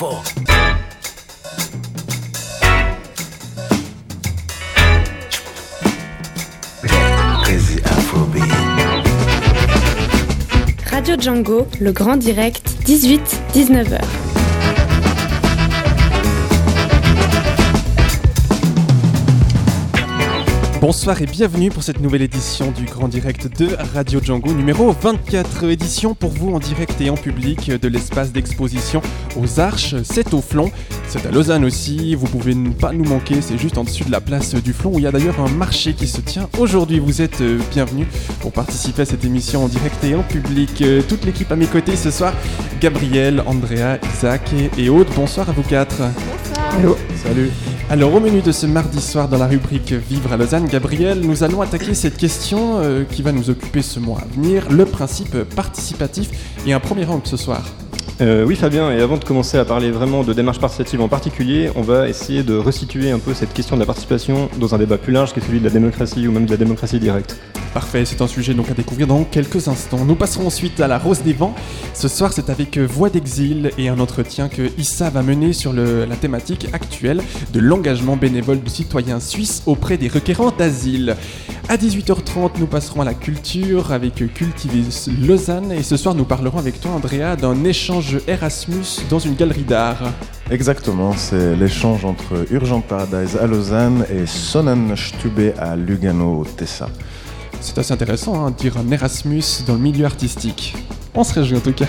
Info. Crazy Afrobeat. Radio Django, le grand direct, 18-19h. Bonsoir et bienvenue pour cette nouvelle édition du Grand Direct de Radio Django, numéro 24, édition pour vous en direct et en public de l'espace d'exposition aux Arches, c'est au Flon, c'est à Lausanne aussi, vous pouvez pas nous manquer, c'est juste en dessus de la place du Flon où il y a d'ailleurs un marché qui se tient aujourd'hui. Vous êtes bienvenus pour participer à cette émission en direct et en public. Toute l'équipe à mes côtés ce soir, Gabriel, Andrea, Isaac et Aude, bonsoir à vous quatre. Bonsoir. Hello. Salut. Alors au menu de ce mardi soir dans la rubrique Vivre à Lausanne, Gabriel, nous allons attaquer cette question qui va nous occuper ce mois à venir, le principe participatif et un premier angle ce soir. Oui Fabien, et avant de commencer à parler vraiment de démarche participative en particulier, on va essayer de resituer un peu cette question de la participation dans un débat plus large qui est celui de la démocratie ou même de la démocratie directe. Parfait, c'est un sujet donc à découvrir dans quelques instants. Nous passerons ensuite à la Rose des Vents. Ce soir, c'est avec Voix d'Exil et un entretien que Issa va mener sur la thématique actuelle de l'engagement bénévole du citoyen suisse auprès des requérants d'asile. À 18h30, nous passerons à la culture avec Cultiver Lausanne et ce soir, nous parlerons avec toi, Andrea, d'un échange Erasmus dans une galerie d'art. Exactement, c'est l'échange entre Urgent Paradise à Lausanne et Sonnenstube à Lugano, Tessa. C'est assez intéressant de dire un Erasmus dans le milieu artistique. On se réjouit en tout cas.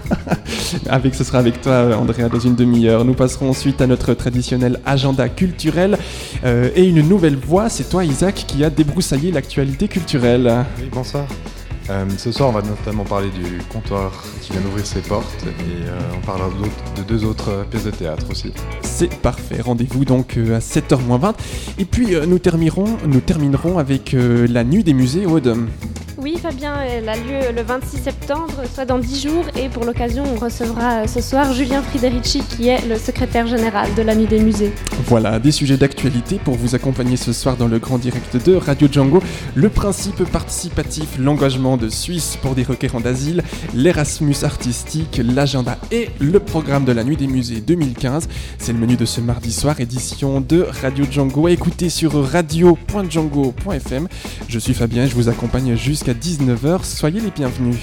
Ce sera avec toi, Andrea, dans une demi-heure. Nous passerons ensuite à notre traditionnel agenda culturel et une nouvelle voix. C'est toi, Isaac, qui a débroussaillé l'actualité culturelle. Oui, bonsoir. Ce soir, on va notamment parler du comptoir qui vient d'ouvrir ses portes et on parlera de deux autres pièces de théâtre aussi. C'est parfait, rendez-vous donc à 7h-20. Et puis nous terminerons avec la nuit des musées, Aude. Oui Fabien, elle a lieu le 26 septembre, soit dans 10 jours, et pour l'occasion on recevra ce soir Julien Friderici qui est le secrétaire général de la Nuit des Musées. Voilà, des sujets d'actualité pour vous accompagner ce soir dans le grand direct de Radio Django. Le principe participatif, l'engagement de Suisse pour des requérants d'asile, l'Erasmus artistique, l'agenda et le programme de la Nuit des Musées 2015. C'est le menu de ce mardi soir, édition de Radio Django. À écouter sur radio.django.fm. Je suis Fabien, je vous accompagne jusqu'à 19h, soyez les bienvenus.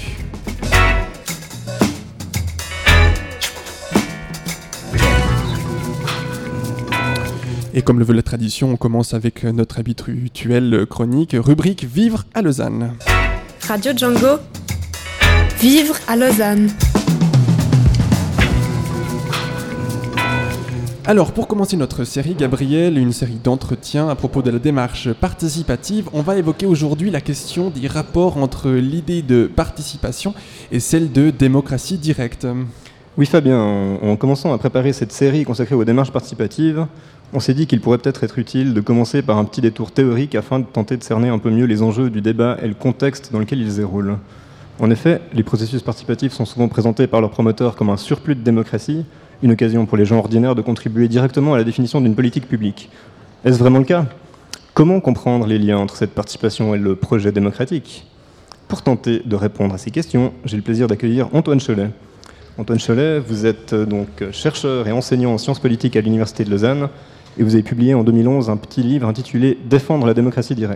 Et comme le veut la tradition, on commence avec notre habituelle chronique, rubrique Vivre à Lausanne. Radio Django, Vivre à Lausanne. Alors, pour commencer notre série, Gabriel, une série d'entretiens à propos de la démarche participative, on va évoquer aujourd'hui la question des rapports entre l'idée de participation et celle de démocratie directe. Oui Fabien, en commençant à préparer cette série consacrée aux démarches participatives, on s'est dit qu'il pourrait peut-être être utile de commencer par un petit détour théorique afin de tenter de cerner un peu mieux les enjeux du débat et le contexte dans lequel ils se déroulent. En effet, les processus participatifs sont souvent présentés par leurs promoteurs comme un surplus de démocratie, une occasion pour les gens ordinaires de contribuer directement à la définition d'une politique publique. Est-ce vraiment le cas ? Comment comprendre les liens entre cette participation et le projet démocratique ? Pour tenter de répondre à ces questions, j'ai le plaisir d'accueillir Antoine Cholet. Antoine Cholet, vous êtes donc chercheur et enseignant en sciences politiques à l'Université de Lausanne et vous avez publié en 2011 un petit livre intitulé « Défendre la démocratie directe ».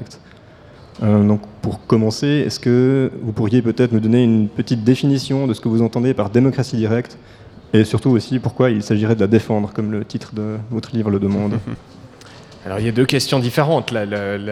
Donc pour commencer, est-ce que vous pourriez peut-être nous donner une petite définition de ce que vous entendez par démocratie directe ? Et surtout aussi, pourquoi il s'agirait de la défendre, comme le titre de votre livre le demande. Alors il y a deux questions différentes. La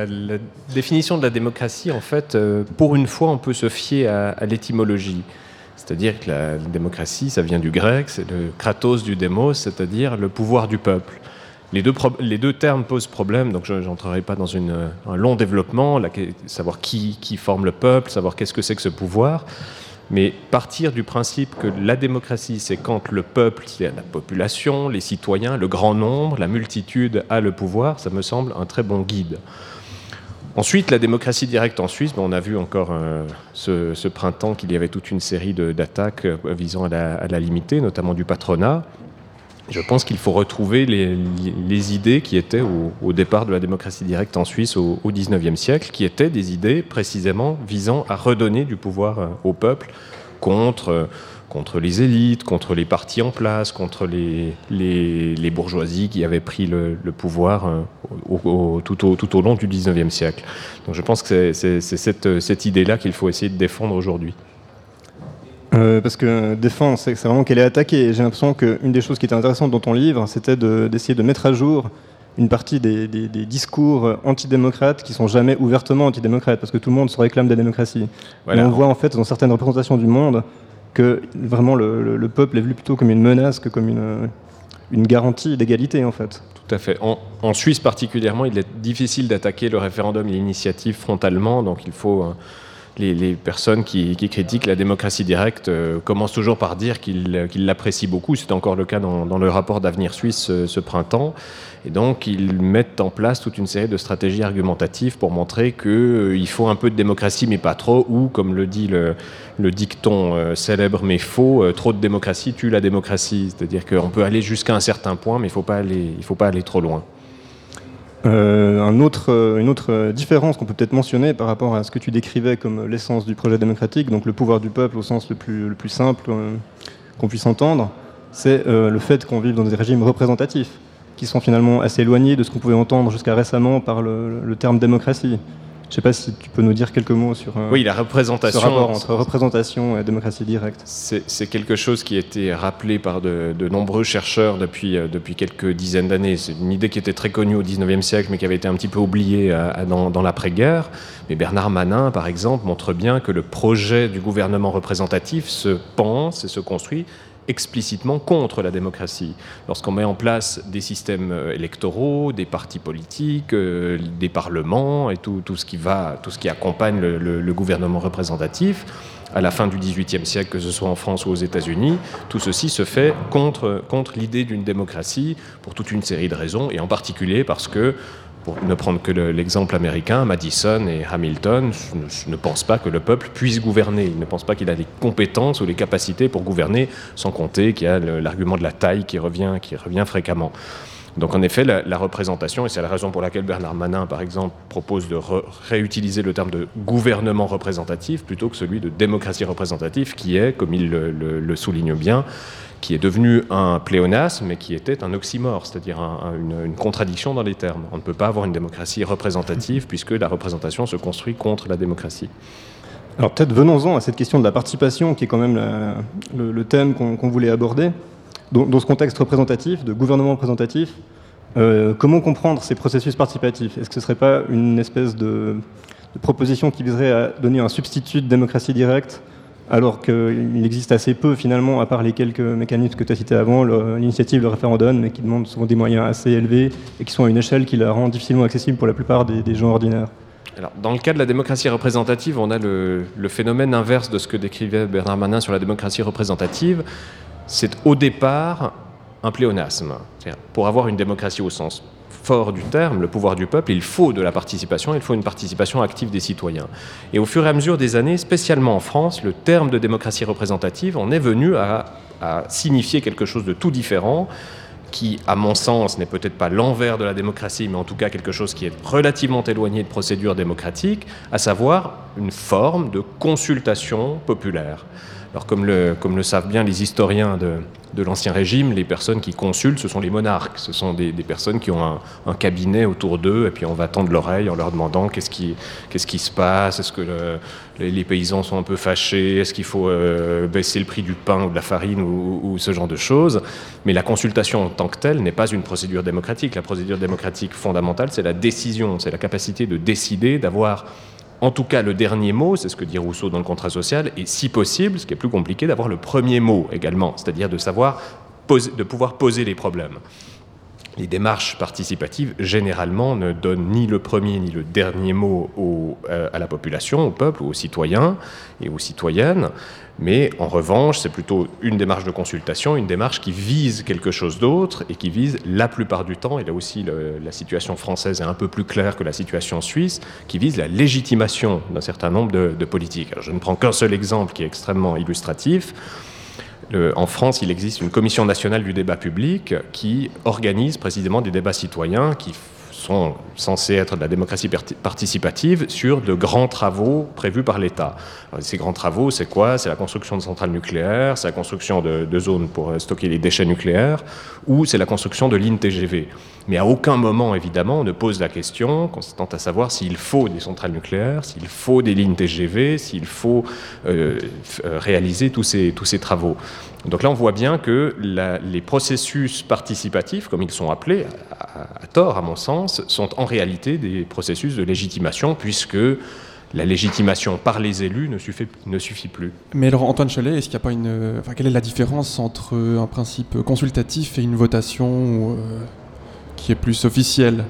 définition de la démocratie, en fait, pour une fois, on peut se fier à l'étymologie. C'est-à-dire que la démocratie, ça vient du grec, c'est le kratos du démos, c'est-à-dire le pouvoir du peuple. Les deux termes posent problème, donc je n'entrerai pas dans un long développement, savoir qui forme le peuple, savoir qu'est-ce que c'est que ce pouvoir. Mais partir du principe que la démocratie, c'est quand le peuple, c'est la population, les citoyens, le grand nombre, la multitude a le pouvoir, ça me semble un très bon guide. Ensuite, la démocratie directe en Suisse, on a vu encore ce printemps qu'il y avait toute une série d'attaques visant à la limiter, notamment du patronat. Je pense qu'il faut retrouver les idées qui étaient au départ de la démocratie directe en Suisse au XIXe siècle, qui étaient des idées précisément visant à redonner du pouvoir au peuple contre contre les élites, contre les partis en place, contre les bourgeoisies qui avaient pris le pouvoir tout au long du XIXe siècle. Donc je pense que c'est cette idée-là qu'il faut essayer de défendre aujourd'hui. Parce que défendre, c'est vraiment qu'elle est attaquée. Et j'ai l'impression qu'une des choses qui était intéressante dans ton livre, c'était d'essayer de mettre à jour une partie des discours antidémocrates qui sont jamais ouvertement antidémocrates, parce que tout le monde se réclame de la démocratie. Voilà. Et on voit en fait dans certaines représentations du monde que vraiment le peuple est vu plutôt comme une menace que comme une garantie d'égalité en fait. Tout à fait. En Suisse particulièrement, il est difficile d'attaquer le référendum et l'initiative frontalement, donc il faut... Les personnes qui critiquent la démocratie directe commencent toujours par dire qu'ils l'apprécient beaucoup. C'est encore le cas dans le rapport d'Avenir Suisse ce printemps. Et donc, ils mettent en place toute une série de stratégies argumentatives pour montrer qu'il faut un peu de démocratie, mais pas trop, ou, comme le dit le dicton célèbre mais faux, trop de démocratie tue la démocratie. C'est-à-dire qu'on peut aller jusqu'à un certain point, mais il ne faut pas aller trop loin. Une autre différence qu'on peut peut-être mentionner par rapport à ce que tu décrivais comme l'essence du projet démocratique, donc le pouvoir du peuple au sens le plus simple qu'on puisse entendre, c'est le fait qu'on vive dans des régimes représentatifs, qui sont finalement assez éloignés de ce qu'on pouvait entendre jusqu'à récemment par le terme démocratie. Je ne sais pas si tu peux nous dire quelques mots sur la représentation, ce rapport entre représentation et démocratie directe. C'est quelque chose qui a été rappelé par de nombreux chercheurs depuis quelques dizaines d'années. C'est une idée qui était très connue au XIXe siècle, mais qui avait été un petit peu oubliée dans l'après-guerre. Mais Bernard Manin, par exemple, montre bien que le projet du gouvernement représentatif se pense et se construit explicitement contre la démocratie. Lorsqu'on met en place des systèmes électoraux, des partis politiques, des parlements et tout ce qui accompagne le gouvernement représentatif, à la fin du XVIIIe siècle, que ce soit en France ou aux États-Unis, tout ceci se fait contre l'idée d'une démocratie pour toute une série de raisons, et en particulier parce que, pour ne prendre que l'exemple américain, Madison et Hamilton ne pensent pas que le peuple puisse gouverner. Ils ne pensent pas qu'il a les compétences ou les capacités pour gouverner, sans compter qu'il y a l'argument de la taille qui revient fréquemment. Donc en effet, la représentation, et c'est la raison pour laquelle Bernard Manin, par exemple, propose de réutiliser le terme de gouvernement représentatif plutôt que celui de démocratie représentative, qui est, comme il le souligne bien, qui est devenu un pléonasme, mais qui était un oxymore, c'est-à-dire une contradiction dans les termes. On ne peut pas avoir une démocratie représentative puisque la représentation se construit contre la démocratie. Alors peut-être venons-en à cette question de la participation, qui est quand même le thème qu'on voulait aborder. Dans ce contexte représentatif, de gouvernement représentatif, comment comprendre ces processus participatifs ? Est-ce que ce ne serait pas une espèce de proposition qui viserait à donner un substitut de démocratie directe, alors qu'il existe assez peu finalement, à part les quelques mécanismes que tu as cités avant, l'initiative, le référendum, mais qui demandent souvent des moyens assez élevés et qui sont à une échelle qui la rend difficilement accessible pour la plupart des gens ordinaires. Alors, dans le cas de la démocratie représentative, on a le phénomène inverse de ce que décrivait Bernard Manin sur la démocratie représentative. C'est au départ un pléonasme. Pour avoir une démocratie au sens fort du terme, le pouvoir du peuple, il faut de la participation, il faut une participation active des citoyens. Et au fur et à mesure des années, spécialement en France, le terme de démocratie représentative en est venu à signifier quelque chose de tout différent, qui, à mon sens, n'est peut-être pas l'envers de la démocratie, mais en tout cas quelque chose qui est relativement éloigné de procédures démocratiques, à savoir une forme de consultation populaire. Alors, comme le savent bien les historiens de l'Ancien Régime, les personnes qui consultent, ce sont les monarques. Ce sont des personnes qui ont un cabinet autour d'eux, et puis on va tendre l'oreille en leur demandant qu'est-ce qui se passe, est-ce que les paysans sont un peu fâchés, est-ce qu'il faut baisser le prix du pain ou de la farine ou ce genre de choses. Mais la consultation en tant que telle n'est pas une procédure démocratique. La procédure démocratique fondamentale, c'est la décision, c'est la capacité de décider, d'avoir en tout cas le dernier mot, c'est ce que dit Rousseau dans le contrat social, et si possible, ce qui est plus compliqué, d'avoir le premier mot également, c'est-à-dire de pouvoir poser les problèmes. Les démarches participatives, généralement, ne donnent ni le premier ni le dernier mot à la population, au peuple, aux citoyens et aux citoyennes, mais en revanche, c'est plutôt une démarche de consultation, une démarche qui vise quelque chose d'autre et qui vise la plupart du temps, et là aussi la situation française est un peu plus claire que la situation suisse, qui vise la légitimation d'un certain nombre de politiques. Alors, je ne prends qu'un seul exemple qui est extrêmement illustratif. En France, il existe une commission nationale du débat public qui organise précisément des débats citoyens qui sont censés être de la démocratie participative sur de grands travaux prévus par l'État. Alors, ces grands travaux, c'est quoi? C'est la construction de centrales nucléaires, c'est la construction de zones pour stocker les déchets nucléaires, ou c'est la construction de lignes TGV. Mais à aucun moment, évidemment, on ne pose la question consistant à savoir s'il faut des centrales nucléaires, s'il faut des lignes TGV, s'il faut réaliser tous ces travaux. Donc là, on voit bien que les processus participatifs, comme ils sont appelés, à tort à mon sens, sont en réalité des processus de légitimation, puisque la légitimation par les élus ne suffit plus. Mais alors, Antoine Cholet, est-ce qu'il n'y a pas quelle est la différence entre un principe consultatif et une votation qui est plus officielle?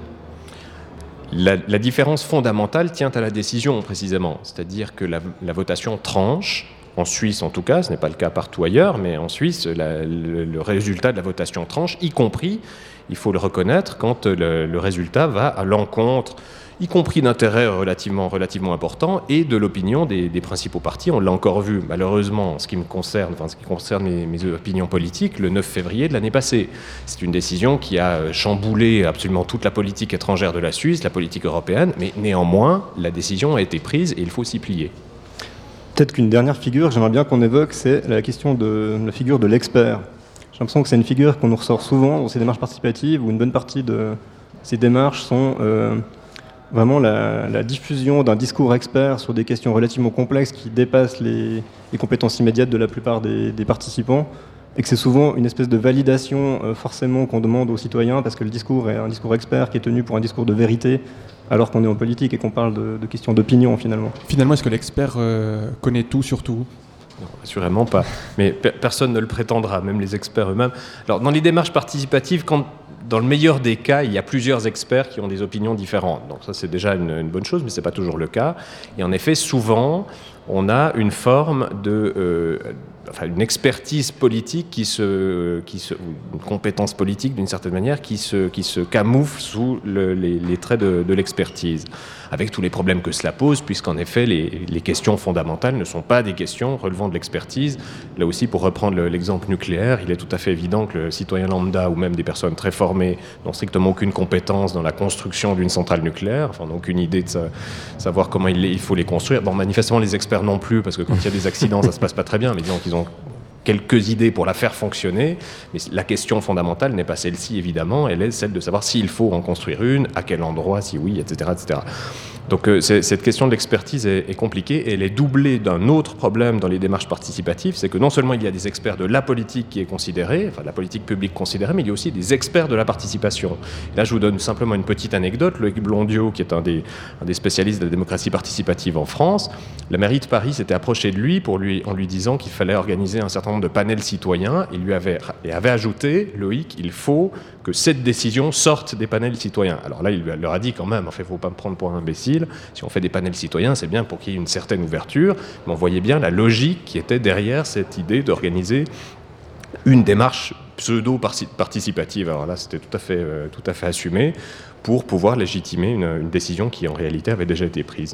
La différence fondamentale tient à la décision, précisément. C'est-à-dire que la votation tranche. En Suisse, en tout cas, ce n'est pas le cas partout ailleurs, mais en Suisse, le résultat de la votation tranche, y compris, il faut le reconnaître, quand le résultat va à l'encontre, y compris d'intérêts relativement importants, et de l'opinion des principaux partis. On l'a encore vu, malheureusement, en ce qui concerne mes opinions politiques, le 9 février de l'année passée. C'est une décision qui a chamboulé absolument toute la politique étrangère de la Suisse, la politique européenne, mais néanmoins, la décision a été prise et il faut s'y plier. Peut-être qu'une dernière figure que j'aimerais bien qu'on évoque, c'est la question de la figure de l'expert. J'ai l'impression que c'est une figure qu'on nous ressort souvent dans ces démarches participatives, où une bonne partie de ces démarches sont vraiment la diffusion d'un discours expert sur des questions relativement complexes qui dépassent les compétences immédiates de la plupart des participants, et que c'est souvent une espèce de validation forcément qu'on demande aux citoyens, parce que le discours est un discours expert qui est tenu pour un discours de vérité, alors qu'on est en politique et qu'on parle de questions d'opinion finalement. Finalement, est-ce que l'expert connaît tout sur tout ? Non, assurément pas. Mais personne ne le prétendra, même les experts eux-mêmes. Alors, dans les démarches participatives, dans le meilleur des cas, il y a plusieurs experts qui ont des opinions différentes. Donc ça, c'est déjà une bonne chose, mais ce n'est pas toujours le cas. Et en effet, souvent, on a une forme une expertise politique une compétence politique d'une certaine manière qui se camoufle sous les traits de l'expertise, avec tous les problèmes que cela pose, puisqu'en effet les questions fondamentales ne sont pas des questions relevant de l'expertise. Là aussi, pour reprendre l'exemple nucléaire, il est tout à fait évident que le citoyen lambda ou même des personnes très formées n'ont strictement aucune compétence dans la construction d'une centrale nucléaire, enfin n'ont aucune idée de savoir comment il faut les construire. Bon, manifestement les experts non plus, parce que quand il y a des accidents, ça se passe pas très bien, mais disons qu'ils ont quelques idées pour la faire fonctionner, mais la question fondamentale n'est pas celle-ci, évidemment, elle est celle de savoir s'il faut en construire une, à quel endroit, si oui, etc. etc. Donc cette question de l'expertise est compliquée, et elle est doublée d'un autre problème dans les démarches participatives, c'est que non seulement il y a des experts de la politique qui est considérée, enfin la politique publique considérée, mais il y a aussi des experts de la participation. Et là, je vous donne simplement une petite anecdote. Loïc Blondiot, qui est un des spécialistes de la démocratie participative en France, la mairie de Paris s'était approchée de lui en lui disant qu'il fallait organiser un certain nombre de panels citoyens, et avait ajouté, Loïc, il faut que cette décision sorte des panels citoyens. Alors là, il leur a dit quand même, il ne faut pas me prendre pour un imbécile, si on fait des panels citoyens, c'est bien pour qu'il y ait une certaine ouverture, mais on voyait bien la logique qui était derrière cette idée d'organiser une démarche pseudo-participative. Alors là, c'était tout à fait assumé pour pouvoir légitimer une décision qui, en réalité, avait déjà été prise.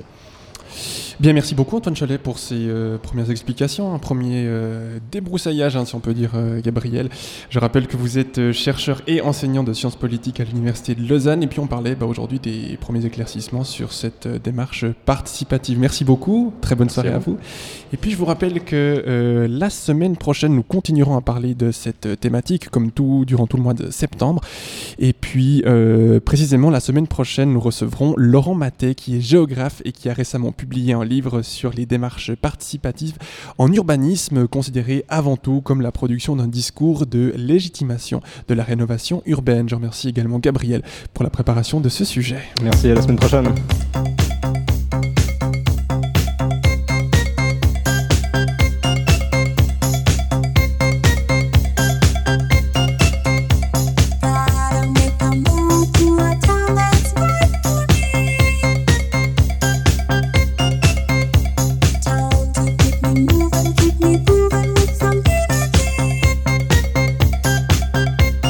Bien, merci beaucoup Antoine Cholet pour ces premières explications, un premier débroussaillage, si on peut dire, Gabriel. Je rappelle que vous êtes chercheur et enseignant de sciences politiques à l'Université de Lausanne, et puis on parlait aujourd'hui des premiers éclaircissements sur cette démarche participative. Merci beaucoup, très bonne soirée à vous. Et puis je vous rappelle que la semaine prochaine, nous continuerons à parler de cette thématique, comme durant tout le mois de septembre. Et puis précisément la semaine prochaine, nous recevrons Laurent Matet, qui est géographe et qui a récemment publié un livre sur les démarches participatives en urbanisme, considéré avant tout comme la production d'un discours de légitimation de la rénovation urbaine. Je remercie également Gabriel pour la préparation de ce sujet. Merci, à la semaine prochaine.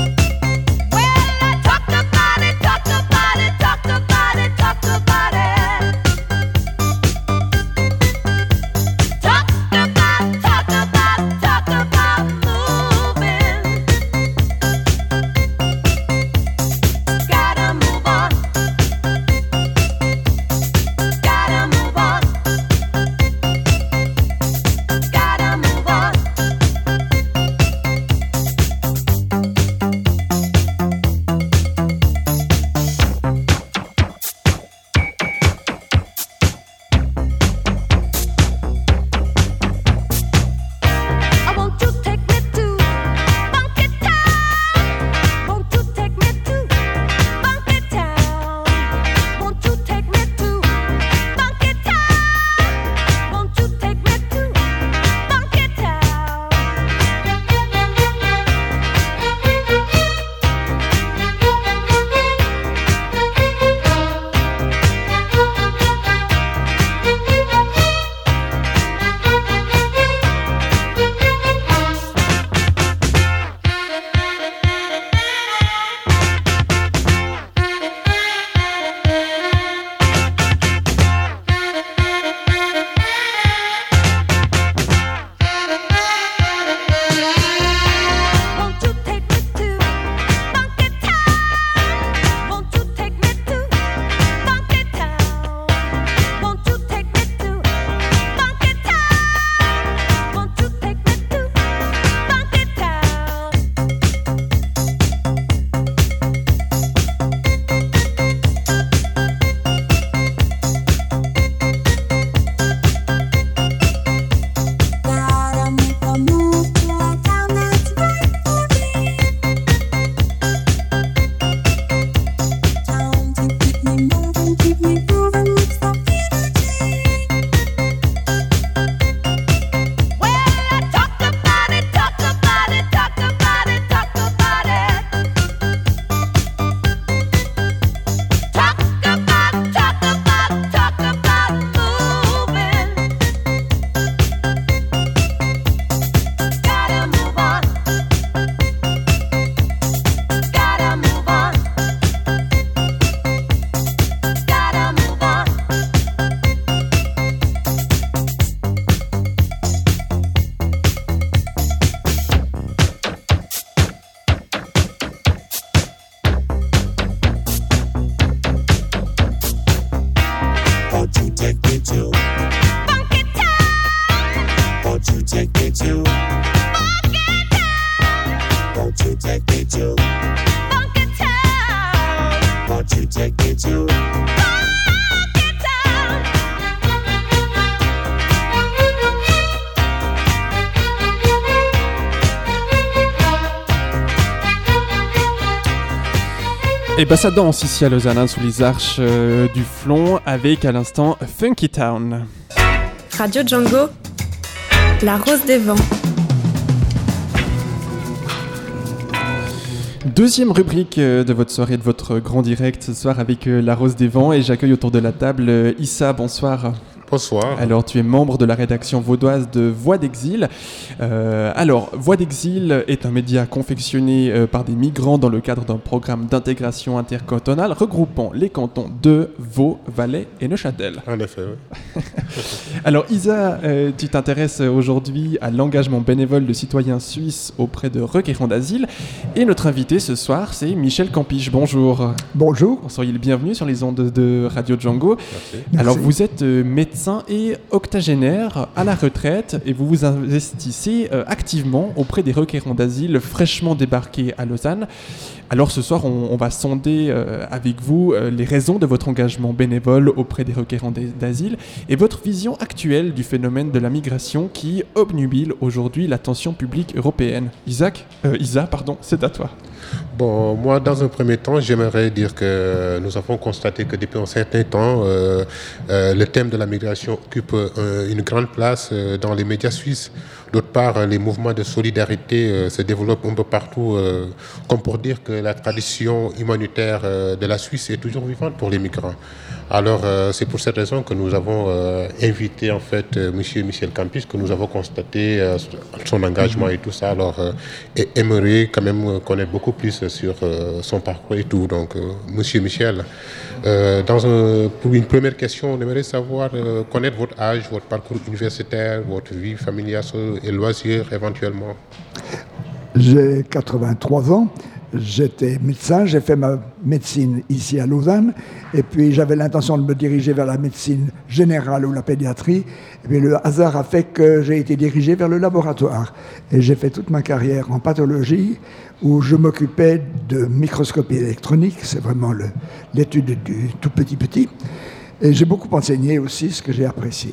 Talk about it. Et bah ça danse ici à Lausanne, sous les arches du Flon, avec à l'instant Funky Town. Radio Django, la rose des vents. Deuxième rubrique de votre soirée, de votre grand direct ce soir avec la Rose des Vents, et j'accueille autour de la table Issa, bonsoir. Bonsoir. Alors, tu es membre de la rédaction vaudoise de Voix d'Exil. Alors, Voix d'Exil est un média confectionné par des migrants dans le cadre d'un programme d'intégration intercantonale regroupant les cantons de Vaud, Valais et Neuchâtel. En effet, oui. Alors, Isa, tu t'intéresses aujourd'hui à l'engagement bénévole de citoyens suisses auprès de requérants d'asile. Et notre invité ce soir, c'est Michel Campiche. Bonjour. Bonjour. Soyez le bienvenu sur les ondes de Radio Django. Merci. Alors, vous êtes médecin et octogénaire à la retraite et vous vous investissez activement auprès des requérants d'asile fraîchement débarqués à Lausanne. Alors ce soir, on va sonder avec vous les raisons de votre engagement bénévole auprès des requérants d'asile et votre vision actuelle du phénomène de la migration qui obnubile aujourd'hui l'attention publique européenne. Isa, c'est à toi. Bon, moi, dans un premier temps, j'aimerais dire que nous avons constaté que depuis un certain temps, le thème de la migration occupe une grande place dans les médias suisses. D'autre part, les mouvements de solidarité se développent un peu partout, comme pour dire que la tradition humanitaire de la Suisse est toujours vivante pour les migrants. Alors, c'est pour cette raison que nous avons invité en fait M. Michel Campiche, que nous avons constaté son engagement et tout ça. Alors, et aimerait quand même connaître beaucoup plus sur son parcours et tout. Donc, M. Michel, pour une première question, on aimerait savoir, connaître votre âge, votre parcours universitaire, votre vie familiale et loisirs éventuellement. J'ai 83 ans. J'étais médecin, j'ai fait ma médecine ici à Lausanne, et puis j'avais l'intention de me diriger vers la médecine générale ou la pédiatrie, et puis le hasard a fait que j'ai été dirigé vers le laboratoire. Et j'ai fait toute ma carrière en pathologie, où je m'occupais de microscopie électronique, c'est vraiment l'étude du tout petit. Et j'ai beaucoup enseigné aussi, ce que j'ai apprécié.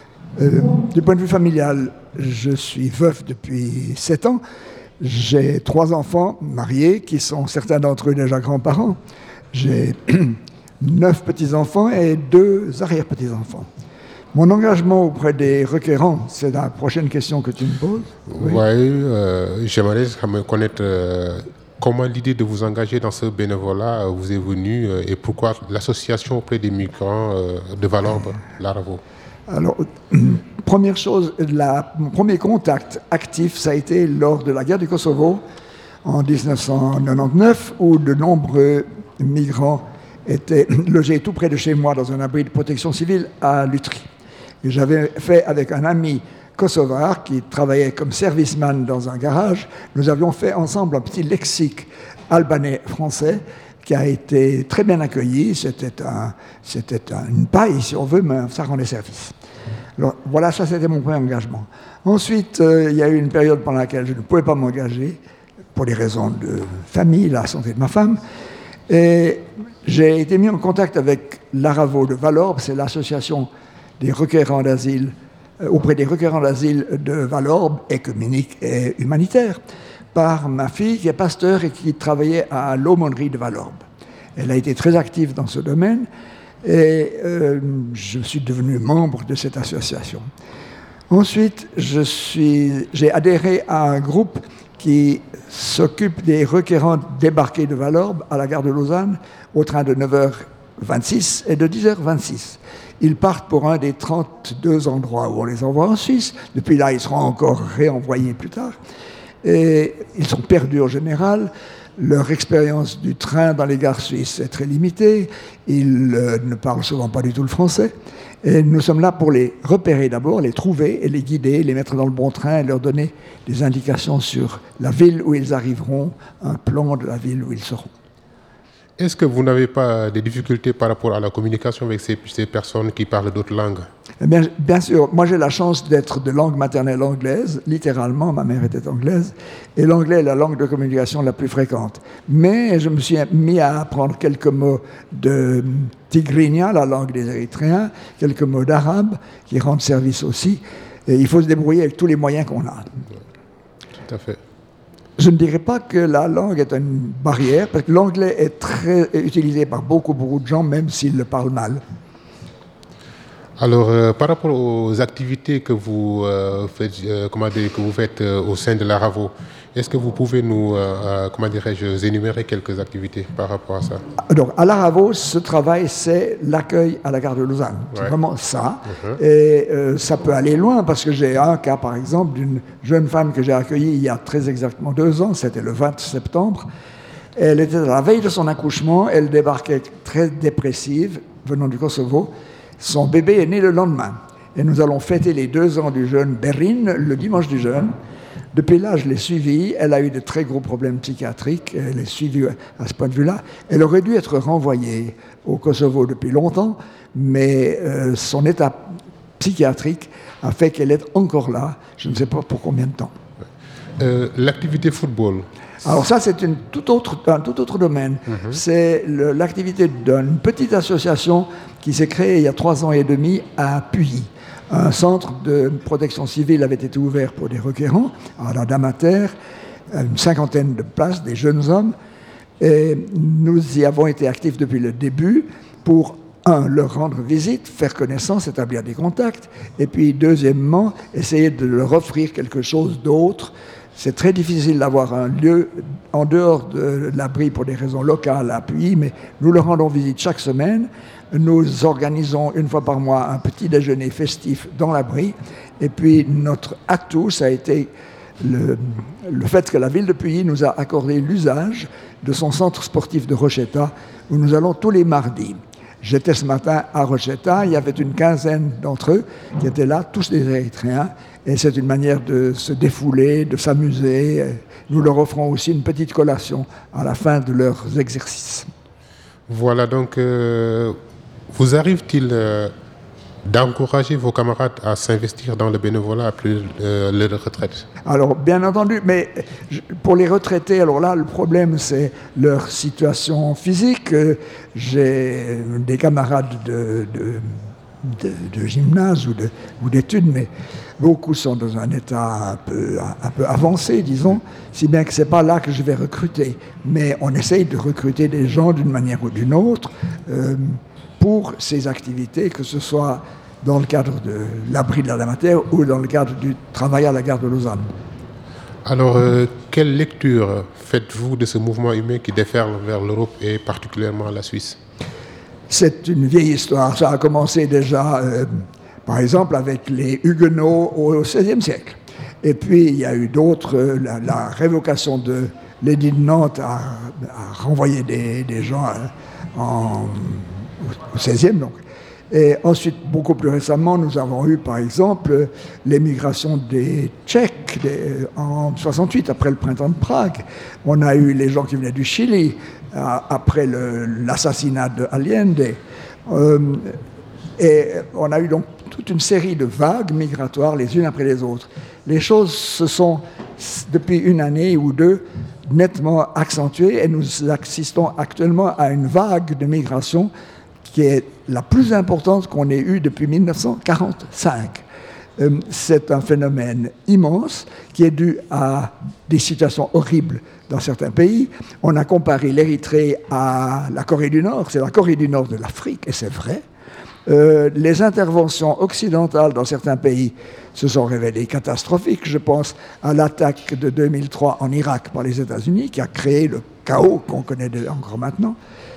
Du point de vue familial, je suis veuf depuis 7 ans. J'ai 3 enfants mariés qui sont certains d'entre eux déjà grands-parents. J'ai 9 petits-enfants et 2 arrière-petits-enfants. Mon engagement auprès des requérants, c'est la prochaine question que tu me poses. Oui, j'aimerais connaître comment l'idée de vous engager dans ce bénévolat vous est venue et pourquoi l'association auprès des migrants de Valorbe, Laravo. Alors, première chose, mon premier contact actif, ça a été lors de la guerre du Kosovo en 1999, où de nombreux migrants étaient logés tout près de chez moi dans un abri de protection civile à Lutry. Et j'avais fait avec un ami kosovar qui travaillait comme serviceman dans un garage, nous avions fait ensemble un petit lexique albanais-français qui a été très bien accueilli. C'était une paille, si on veut, mais ça rendait service. Alors, voilà, ça c'était mon premier engagement. Ensuite, il y a eu une période pendant laquelle je ne pouvais pas m'engager, pour des raisons de famille, la santé de ma femme. Et j'ai été mis en contact avec l'ARAVO de Valorbe, c'est l'association des requérants d'asile, auprès des requérants d'asile de Valorbe, écuménique et humanitaire, par ma fille qui est pasteur et qui travaillait à l'aumônerie de Valorbe. Elle a été très active dans ce domaine et je suis devenu membre de cette association. Ensuite, j'ai adhéré à un groupe qui s'occupe des requérants débarqués de Valorbe à la gare de Lausanne au train de 9h26 et de 10h26. Ils partent pour un des 32 endroits où on les envoie en Suisse. Depuis là, ils seront encore réenvoyés plus tard. Et ils sont perdus en général. Leur expérience du train dans les gares suisses est très limitée. Ils ne parlent souvent pas du tout le français. Et nous sommes là pour les repérer d'abord, les trouver et les guider, les mettre dans le bon train et leur donner des indications sur la ville où ils arriveront, un plan de la ville où ils seront. Est-ce que vous n'avez pas des difficultés par rapport à la communication avec ces personnes qui parlent d'autres langues ? Bien sûr, moi j'ai la chance d'être de langue maternelle anglaise, littéralement, ma mère était anglaise, et l'anglais est la langue de communication la plus fréquente. Mais je me suis mis à apprendre quelques mots de tigrinya, la langue des Érythréens, quelques mots d'arabe qui rendent service aussi, et il faut se débrouiller avec tous les moyens qu'on a. Tout à fait. Je ne dirais pas que la langue est une barrière, parce que l'anglais est très utilisé par beaucoup de gens, même s'ils le parlent mal. Alors, par rapport aux activités que vous faites au sein de la RAVO, est-ce que vous pouvez nous, énumérer quelques activités par rapport à ça? Alors, à la RAVO, ce travail, c'est l'accueil à la gare de Lausanne. C'est vraiment ça. Et ça peut aller loin, parce que j'ai un cas, par exemple, d'une jeune femme que j'ai accueillie il y a très exactement 2 ans, c'était le 20 septembre. Elle était à la veille de son accouchement, elle débarquait très dépressive, venant du Kosovo. Son bébé est né le lendemain. Et nous allons fêter les 2 ans du jeune Berin le dimanche du jeûne. Depuis là, je l'ai suivie. Elle a eu de très gros problèmes psychiatriques. Elle est suivie à ce point de vue-là. Elle aurait dû être renvoyée au Kosovo depuis longtemps, mais son état psychiatrique a fait qu'elle est encore là. Je ne sais pas pour combien de temps. L'activité football. Alors ça, c'est un tout autre domaine. C'est l'activité d'une petite association qui s'est créée il y a 3 ans et demi à Puyi. Un centre de protection civile avait été ouvert pour des requérants à la Damater, une 50aine de places, des jeunes hommes. Et nous y avons été actifs depuis le début pour, leur rendre visite, faire connaissance, établir des contacts, et puis deuxièmement, essayer de leur offrir quelque chose d'autre. C'est très difficile d'avoir un lieu en dehors de l'abri pour des raisons locales à Puyi, mais nous leur rendons visite chaque semaine. Nous organisons 1 fois par mois un petit déjeuner festif dans l'abri. Et puis notre atout, ça a été le fait que la ville de Puyi nous a accordé l'usage de son centre sportif de Rochetta, où nous allons tous les mardis. J'étais ce matin à Rochetta, il y avait une 15aine d'entre eux qui étaient là, tous des Érythréens, et c'est une manière de se défouler, de s'amuser. Nous leur offrons aussi une petite collation à la fin de leurs exercices. Voilà, donc, vous arrive-t-il d'encourager vos camarades à s'investir dans le bénévolat après leur retraite? Alors, bien entendu, mais pour les retraités, alors là, le problème, c'est leur situation physique. J'ai des camarades de gymnase ou d'études, mais beaucoup sont dans un état un peu avancé, disons, si bien que ce n'est pas là que je vais recruter. Mais on essaye de recruter des gens d'une manière ou d'une autre pour ces activités, que ce soit dans le cadre de l'abri de la Damater ou dans le cadre du travail à la gare de Lausanne. Alors, quelle lecture faites-vous de ce mouvement humain qui déferle vers l'Europe et particulièrement la Suisse? C'est une vieille histoire. Ça a commencé déjà, par exemple, avec les Huguenots au XVIe siècle. Et puis, il y a eu d'autres. La révocation de l'édit de Nantes a renvoyé des gens au XVIe, donc. Et ensuite, beaucoup plus récemment, nous avons eu, par exemple, l'émigration des Tchèques en 68, après le printemps de Prague. On a eu les gens qui venaient du Chili, après l'assassinat de Allende. Et on a eu donc toute une série de vagues migratoires, les unes après les autres. Les choses se sont, depuis 1 année ou 2, nettement accentuées, et nous assistons actuellement à une vague de migration qui est la plus importante qu'on ait eue depuis 1945. C'est un phénomène immense qui est dû à des situations horribles dans certains pays. On a comparé l'Érythrée à la Corée du Nord. C'est la Corée du Nord de l'Afrique, et c'est vrai. Les interventions occidentales dans certains pays se sont révélées catastrophiques. Je pense à l'attaque de 2003 en Irak par les États-Unis, qui a créé le chaos qu'on connaît encore maintenant.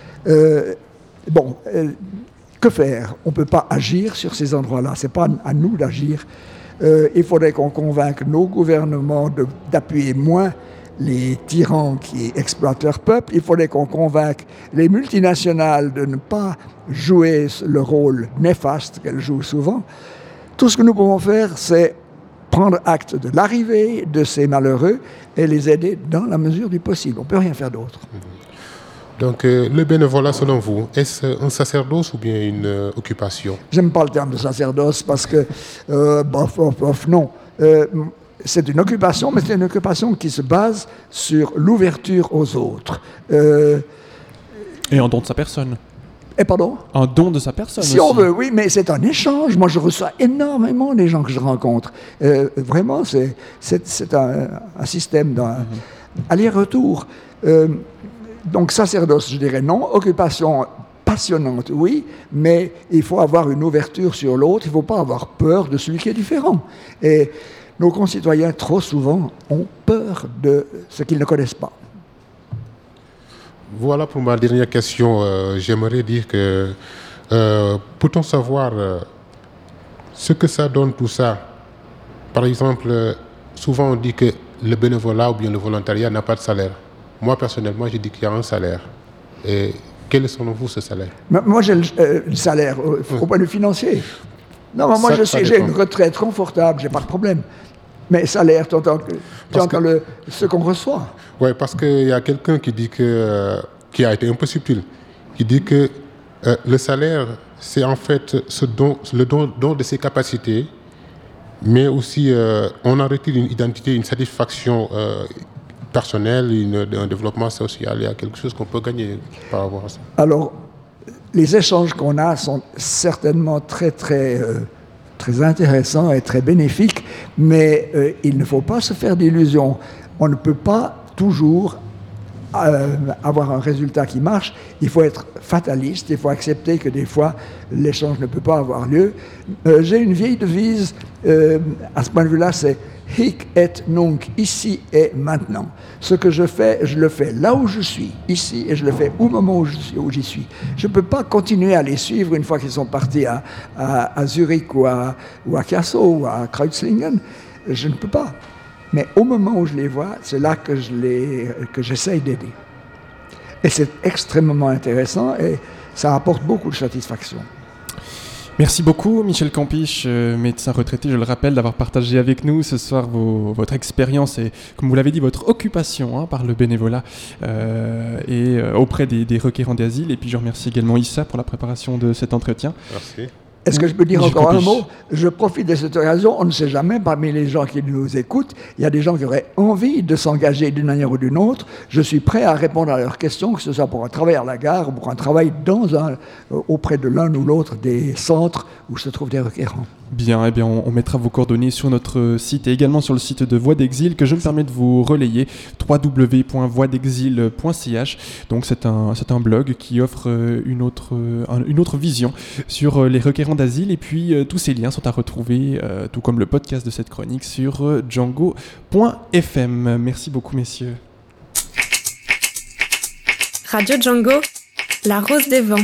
Que faire? On ne peut pas agir sur ces endroits-là. Ce n'est pas à nous d'agir. Il faudrait qu'on convainque nos gouvernements d'appuyer moins les tyrans qui exploitent leur peuple. Il faudrait qu'on convainque les multinationales de ne pas jouer le rôle néfaste qu'elles jouent souvent. Tout ce que nous pouvons faire, c'est prendre acte de l'arrivée de ces malheureux et les aider dans la mesure du possible. On ne peut rien faire d'autre. Donc, le bénévolat, selon vous, est-ce un sacerdoce ou bien une occupation? J'aime pas le terme de sacerdoce parce que, non. C'est une occupation, mais c'est une occupation qui se base sur l'ouverture aux autres. Et un don de sa personne. Et pardon? Un don de sa personne si aussi. On veut, oui, mais c'est un échange. Moi, je reçois énormément les gens que je rencontre. Vraiment, c'est un système aller-retour. Donc sacerdoce, je dirais non. Occupation passionnante, oui, mais il faut avoir une ouverture sur l'autre, il ne faut pas avoir peur de celui qui est différent. Et nos concitoyens, trop souvent, ont peur de ce qu'ils ne connaissent pas. Voilà pour ma dernière question. J'aimerais dire que peut-on savoir ce que ça donne tout ça? Par exemple, souvent on dit que le bénévolat ou bien le volontariat n'a pas de salaire. Moi, personnellement, je dis qu'il y a un salaire. Et quel est selon vous ce salaire? Moi, j'ai le salaire au point de vue financier. Non, mais moi, j'ai une retraite confortable, j'ai pas de problème. Mais salaire, tu entends ce qu'on reçoit. Oui, parce qu'il y a quelqu'un qui dit qui a été un peu subtil, qui dit que le salaire, c'est en fait le don de ses capacités, mais aussi on en retire une identité, une satisfaction personnelle, un développement social. Il y a quelque chose qu'on peut gagner par rapport à ça. Alors, les échanges qu'on a sont certainement très intéressants et très bénéfiques, mais il ne faut pas se faire d'illusions. On ne peut pas toujours avoir un résultat qui marche. Il faut être fataliste, il faut accepter que des fois l'échange ne peut pas avoir lieu. J'ai une vieille devise à ce point de vue-là, c'est hic et nunc, ici et maintenant. Ce que je fais, je le fais là où je suis, ici, et je le fais au moment où j'y suis. Je ne peux pas continuer à les suivre une fois qu'ils sont partis à Zurich ou à Chiasso ou à Kreuzlingen. Je ne peux pas. Mais au moment où je les vois, c'est là que j'essaye d'aider. Et c'est extrêmement intéressant et ça apporte beaucoup de satisfaction. Merci beaucoup, Michel Campiche, médecin retraité, je le rappelle, d'avoir partagé avec nous ce soir votre expérience et, comme vous l'avez dit, votre occupation par le bénévolat auprès des requérants d'asile. Et puis je remercie également Issa pour la préparation de cet entretien. Merci. Est-ce que je peux dire encore un mot? Je profite de cette occasion, on ne sait jamais, parmi les gens qui nous écoutent, il y a des gens qui auraient envie de s'engager d'une manière ou d'une autre. Je suis prêt à répondre à leurs questions, que ce soit pour un travail à la gare ou pour un travail auprès de l'un ou l'autre des centres où se trouvent des requérants. Bien, eh bien, on mettra vos coordonnées sur notre site et également sur le site de Voix d'Exil que je me permets de vous relayer, www.voixdexil.ch. Donc c'est un blog qui offre une autre vision sur les requérants d'asile et puis tous ces liens sont à retrouver, tout comme le podcast de cette chronique, sur django.fm. Merci beaucoup, messieurs. Radio Django, la rose des vents.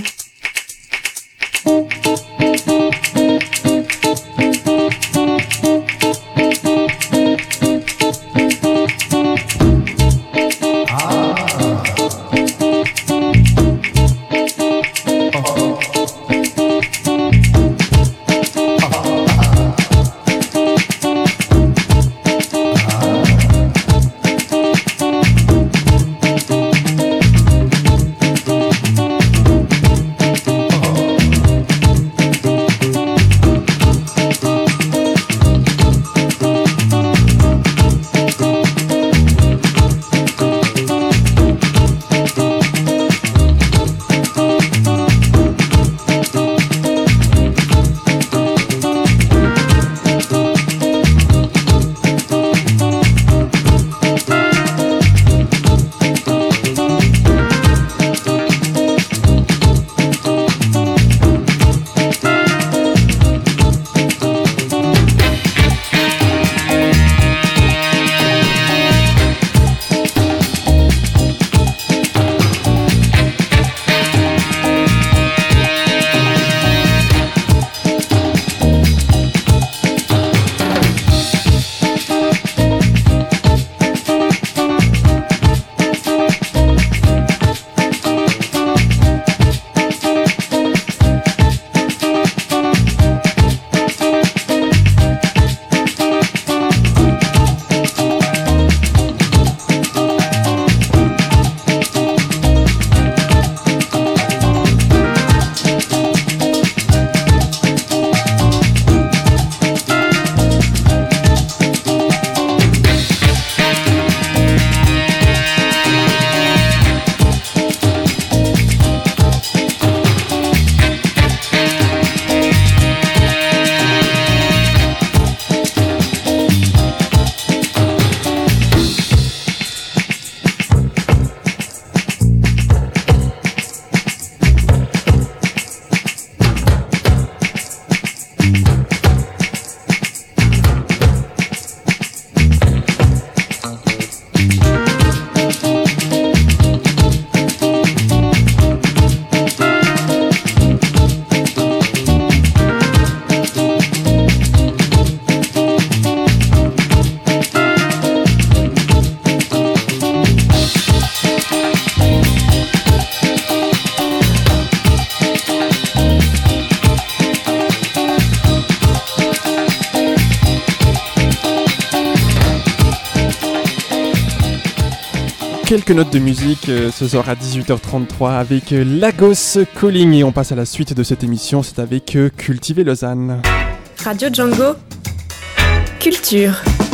quelques notes de musique ce soir à 18h33 avec Lagos Calling et on passe à la suite de cette émission, c'est avec Cultiver Lausanne. Radio Django. Culture.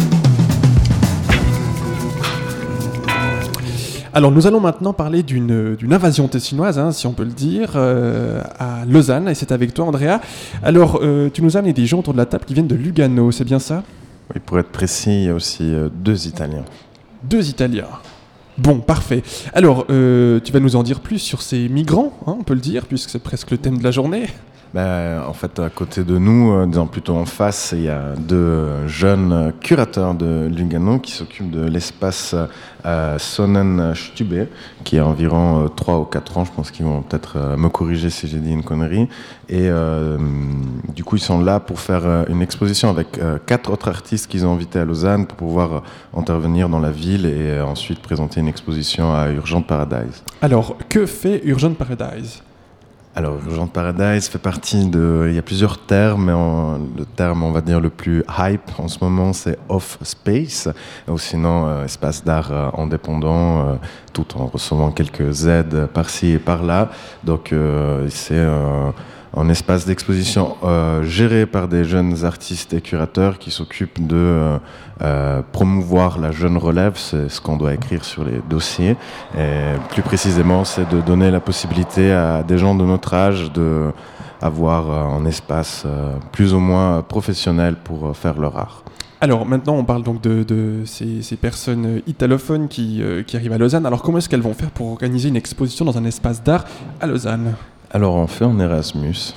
Alors nous allons maintenant parler d'une invasion tessinoise, si on peut le dire, à Lausanne, et c'est avec toi Andrea. Alors tu nous as amené des gens autour de la table qui viennent de Lugano, c'est bien ça ? Oui, pour être précis, il y a aussi 2 Italiens. 2 Italiens. Bon, parfait. Alors, tu vas nous en dire plus sur ces migrants, on peut le dire, puisque c'est presque le thème de la journée. En fait, à côté de nous, disons plutôt en face, il y a 2 jeunes curateurs de Lugano qui s'occupent de l'espace Sonnenstube, qui a environ 3 ou 4 ans. Je pense qu'ils vont peut-être me corriger si j'ai dit une connerie. Et du coup, ils sont là pour faire une exposition avec 4 autres artistes qu'ils ont invités à Lausanne pour pouvoir intervenir dans la ville et ensuite présenter une exposition à Urgent Paradise. Alors, que fait Urgent Paradise ? Alors, Urgent Paradise fait partie de... Il y a plusieurs termes, mais le terme, on va dire, le plus hype en ce moment, c'est Off Space, ou sinon espace d'art indépendant, tout en recevant quelques aides par-ci et par-là. Donc, c'est un espace d'exposition géré par des jeunes artistes et curateurs qui s'occupent de promouvoir la jeune relève, c'est ce qu'on doit écrire sur les dossiers. Et plus précisément, c'est de donner la possibilité à des gens de notre âge d'avoir un espace plus ou moins professionnel pour faire leur art. Alors maintenant, on parle donc de ces personnes italophones qui arrivent à Lausanne. Alors comment est-ce qu'elles vont faire pour organiser une exposition dans un espace d'art à Lausanne ? Alors on fait en Erasmus.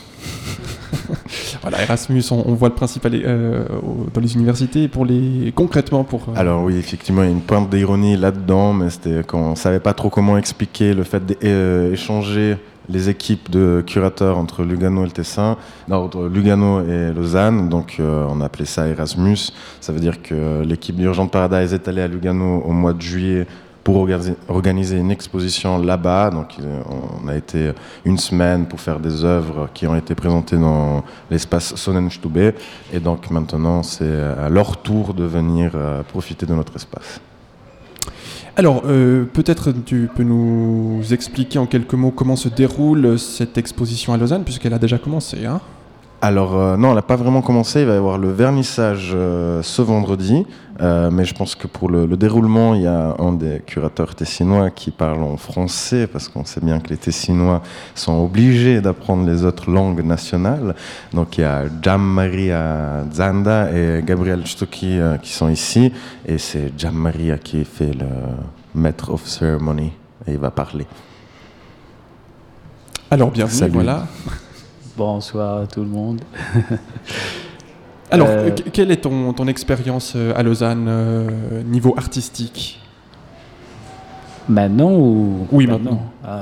Voilà, Erasmus, on voit le principe dans les universités concrètement pour... Alors oui, effectivement, il y a une pointe d'ironie là-dedans, mais c'était quand on ne savait pas trop comment expliquer le fait d'échanger les équipes de curateurs entre Lugano et le Tessin, entre Lugano et Lausanne, donc on appelait ça Erasmus. Ça veut dire que l'équipe d'Urgent Paradise est allée à Lugano au mois de juillet pour organiser une exposition là-bas. Donc on a été une semaine pour faire des œuvres qui ont été présentées dans l'espace Sonnenstube. Et donc maintenant, c'est à leur tour de venir profiter de notre espace. Alors, peut-être tu peux nous expliquer en quelques mots comment se déroule cette exposition à Lausanne, puisqu'elle a déjà commencé, Alors non, elle n'a pas vraiment commencé. Il va y avoir le vernissage ce vendredi, mais je pense que pour le déroulement, il y a un des curateurs tessinois qui parle en français, parce qu'on sait bien que les Tessinois sont obligés d'apprendre les autres langues nationales. Donc il y a Gianmaria Zanda et Gabriel Stucchi qui sont ici, et c'est Gianmaria qui fait le maître of ceremony, et il va parler. Alors bienvenue, salut. Voilà. Bonsoir à tout le monde. Alors, quelle est ton expérience à Lausanne niveau artistique ? Maintenant ou... Oui, maintenant.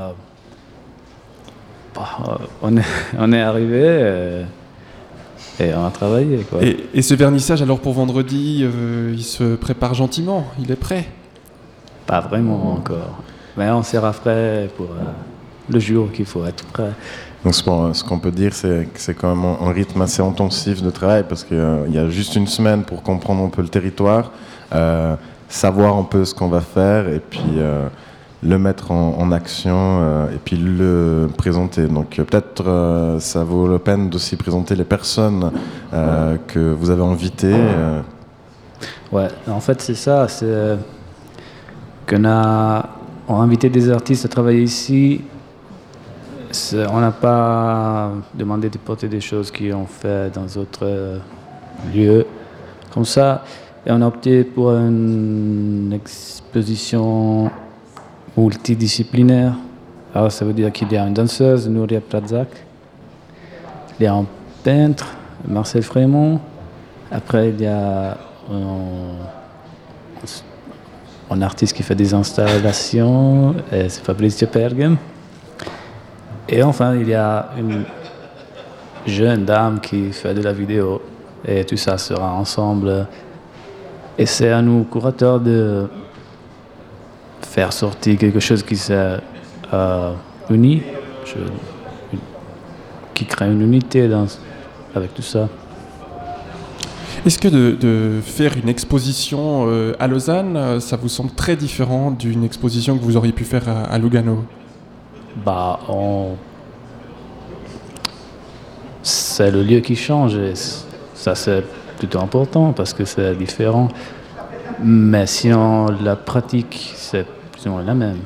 On est arrivé et on a travaillé, quoi. Et ce vernissage, alors pour vendredi, il se prépare gentiment, il est prêt ? Pas vraiment encore. Mais on sera prêt pour le jour qu'il faut être prêt. Donc ce qu'on peut dire, c'est que c'est quand même un rythme assez intensif de travail, parce qu'il y a juste une semaine pour comprendre un peu le territoire, savoir un peu ce qu'on va faire, et puis le mettre en action, et puis le présenter. Donc peut-être ça vaut la peine d'aussi présenter les personnes que vous avez invitées. Ouais, en fait c'est ça, c'est qu'on a invité des artistes à travailler ici. On n'a pas demandé de porter des choses qu'ils ont fait dans d'autres lieux comme ça. Et on a opté pour une exposition multidisciplinaire. Alors ça veut dire qu'il y a une danseuse, Nouria Prazak. Il y a un peintre, Marcel Frémont. Après, il y a un artiste qui fait des installations, c'est Fabrizio Pergam. Et enfin, il y a une jeune dame qui fait de la vidéo. Et tout ça sera ensemble. Et c'est à nous, curateurs, de faire sortir quelque chose qui s'est uni, qui crée une unité avec tout ça. Est-ce que de faire une exposition à Lausanne, ça vous semble très différent d'une exposition que vous auriez pu faire à Lugano? C'est le lieu qui change et ça c'est plutôt important parce que c'est différent. Mais sinon la pratique c'est plus ou moins la même.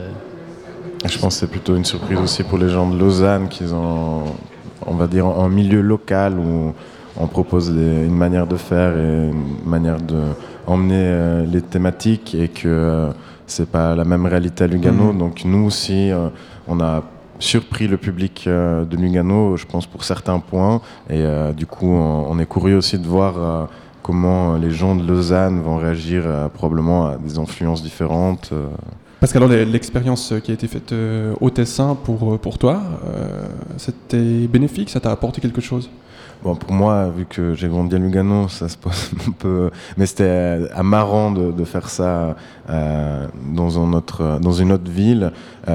Je pense que c'est plutôt une surprise aussi pour les gens de Lausanne qu'ils ont, on va dire, un milieu local où on propose une manière de faire et une manière d'emmener les thématiques et que c'est pas la même réalité à Lugano. Donc nous aussi, on a surpris le public de Lugano, je pense, pour certains points. Et du coup, on est curieux aussi de voir comment les gens de Lausanne vont réagir probablement à des influences différentes. Parce que alors l'expérience qui a été faite au Tessin pour toi, c'était bénéfique, ça t'a apporté quelque chose? Bon, pour moi, vu que j'ai grandi à Lugano, ça se pose un peu... Mais c'était marrant de faire ça dans une autre ville.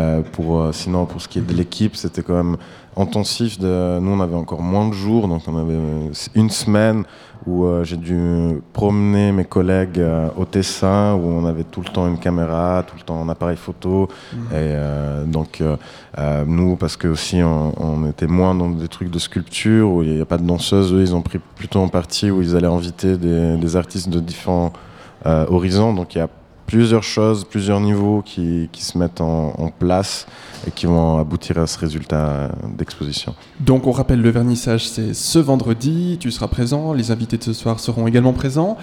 Sinon, pour ce qui est de l'équipe, c'était quand même intensif. Nous, on avait encore moins de jours, donc on avait une semaine où j'ai dû promener mes collègues au Tessin, où on avait tout le temps une caméra, tout le temps un appareil photo. Et donc, nous, parce que aussi on était moins dans des trucs de sculpture, où il n'y a pas de danseuses, eux, ils ont pris plutôt en partie où ils allaient inviter des artistes de différents horizons. Donc, il y a plusieurs choses, plusieurs niveaux qui se mettent en place et qui vont aboutir à ce résultat d'exposition. Donc on rappelle, le vernissage c'est ce vendredi, tu seras présent, les invités de ce soir seront également présents.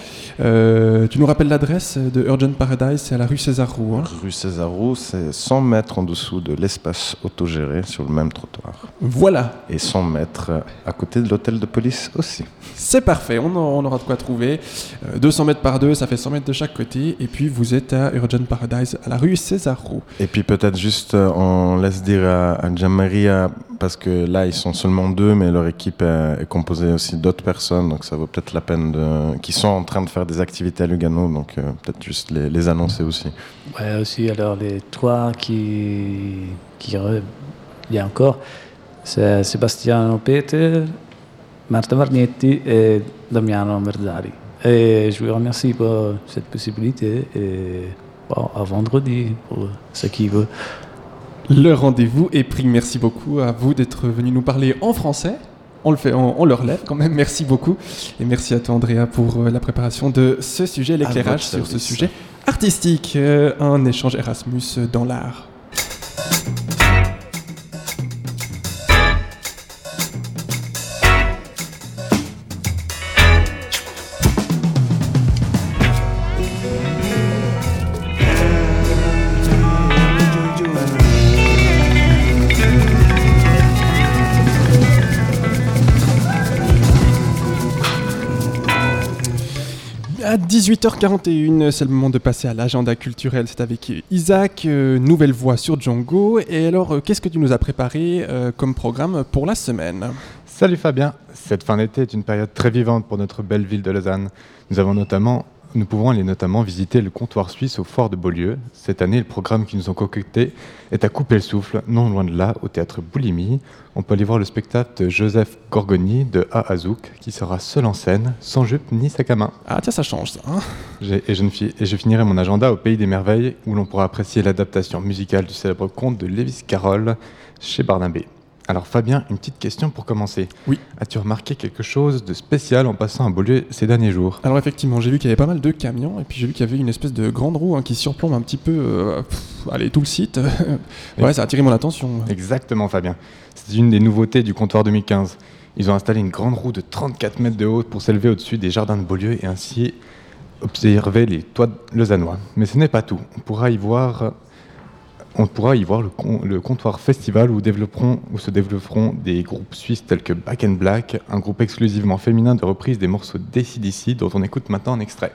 Tu nous rappelles l'adresse de Urgent Paradise, c'est à la rue César-Roux. Rue César-Roux, c'est 100 mètres en dessous de l'espace autogéré sur le même trottoir. Voilà. Et 100 mètres à côté de l'hôtel de police aussi. C'est parfait, on aura de quoi trouver. 200 mètres par 2, ça fait 100 mètres de chaque côté. Et puis vous êtes à Urgent Paradise, à la rue César-Roux. Et puis peut-être juste, on laisse dire à Gianmaria, parce que là ils sont seulement 2, mais leur équipe est composée aussi d'autres personnes, donc ça vaut peut-être la peine qui sont en train de faire des activités à Lugano, donc peut-être juste les annoncer aussi. Ouais, aussi, alors les 3 il y a encore, c'est Sebastiano Peter, Marta Varnietti et Damiano Merzari. Et je vous remercie pour cette possibilité et à vendredi pour ceux qui veulent. Le rendez-vous est pris. Merci beaucoup à vous d'être venu nous parler en français. On le fait, on le relève quand même. Merci beaucoup. Et merci à toi, Andrea, pour la préparation de ce sujet, l'éclairage sur ce sujet artistique. Un échange Erasmus dans l'art. À 18h41, c'est le moment de passer à l'agenda culturel. C'est avec Isaac, nouvelle voix sur Django. Et alors, qu'est-ce que tu nous as préparé comme programme pour la semaine ? Salut Fabien, cette fin d'été est une période très vivante pour notre belle ville de Lausanne. Nous pouvons aller notamment visiter le comptoir suisse au fort de Beaulieu. Cette année, le programme qu'ils nous ont concocté est à couper le souffle, non loin de là, au théâtre Boulimi. On peut aller voir le spectacle de Joseph Gorgoni de A à Zouk, qui sera seul en scène, sans jupe ni sac à main. Ah tiens, ça change ça. Hein. Je finirai mon agenda au Pays des Merveilles, où l'on pourra apprécier l'adaptation musicale du célèbre conte de Lewis Carroll chez Barnabé. Alors Fabien, une petite question pour commencer. Oui. As-tu remarqué quelque chose de spécial en passant à Beaulieu ces derniers jours ? Alors effectivement, j'ai vu qu'il y avait pas mal de camions, et puis j'ai vu qu'il y avait une espèce de grande roue qui surplombe un petit peu tout le site. Ouais, ça a attiré mon attention. Exactement Fabien. C'est une des nouveautés du comptoir 2015. Ils ont installé une grande roue de 34 mètres de haut pour s'élever au-dessus des jardins de Beaulieu et ainsi observer les toits lausannois. Mais ce n'est pas tout. On pourra y voir le comptoir festival où se développeront des groupes suisses tels que Back in Black, un groupe exclusivement féminin de reprise des morceaux d'ACDC dont on écoute maintenant un extrait.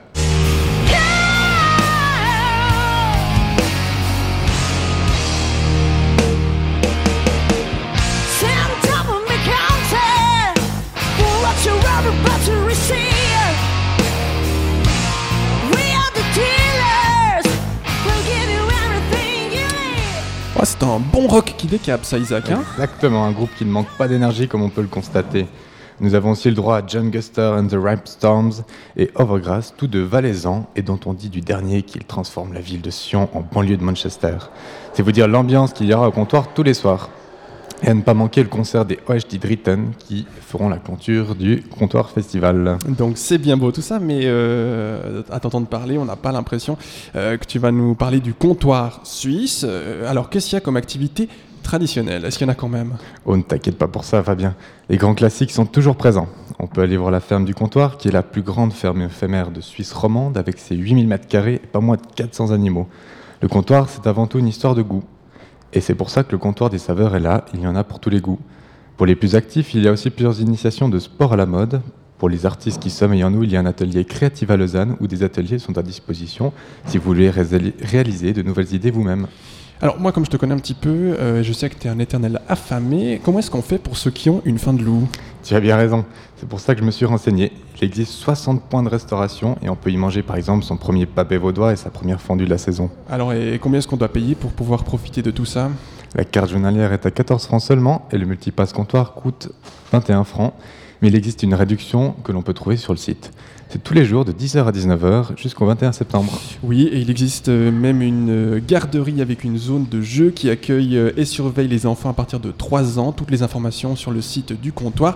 Oh, c'est un bon rock qui décape ça, Isaac. Hein ? Exactement, un groupe qui ne manque pas d'énergie comme on peut le constater. Nous avons aussi le droit à John Guster and the Ripestorms et Overgrass, tous deux valaisans, et dont on dit du dernier qu'il transforme la ville de Sion en banlieue de Manchester. C'est vous dire l'ambiance qu'il y aura au comptoir tous les soirs. Et à ne pas manquer le concert des OHD Dritten qui feront la clôture du comptoir festival. Donc c'est bien beau tout ça, mais à t'entendre parler, on n'a pas l'impression que tu vas nous parler du comptoir suisse. Alors qu'est-ce qu'il y a comme activité traditionnelle? Est-ce qu'il y en a quand même? Oh, ne t'inquiète pas pour ça, Fabien. Les grands classiques sont toujours présents. On peut aller voir la ferme du comptoir, qui est la plus grande ferme éphémère de Suisse romande, avec ses 8000 m² et pas moins de 400 animaux. Le comptoir, c'est avant tout une histoire de goût. Et c'est pour ça que le comptoir des saveurs est là, il y en a pour tous les goûts. Pour les plus actifs, il y a aussi plusieurs initiations de sport à la mode. Pour les artistes qui sommeillent en nous, il y a un atelier créatif à Lausanne où des ateliers sont à disposition si vous voulez réaliser de nouvelles idées vous-même. Alors moi, comme je te connais un petit peu, je sais que tu es un éternel affamé. Comment est-ce qu'on fait pour ceux qui ont une faim de loup? Tu as bien raison, c'est pour ça que je me suis renseigné. Il existe 60 points de restauration et on peut y manger par exemple son premier pavé vaudois et sa première fondue de la saison. Alors et combien est-ce qu'on doit payer pour pouvoir profiter de tout ça? La carte journalière est à 14 francs seulement et le multipass comptoir coûte 21 francs. Mais il existe une réduction que l'on peut trouver sur le site. C'est tous les jours de 10h à 19h jusqu'au 21 septembre. Oui, et il existe même une garderie avec une zone de jeu qui accueille et surveille les enfants à partir de 3 ans. Toutes les informations sur le site du comptoir,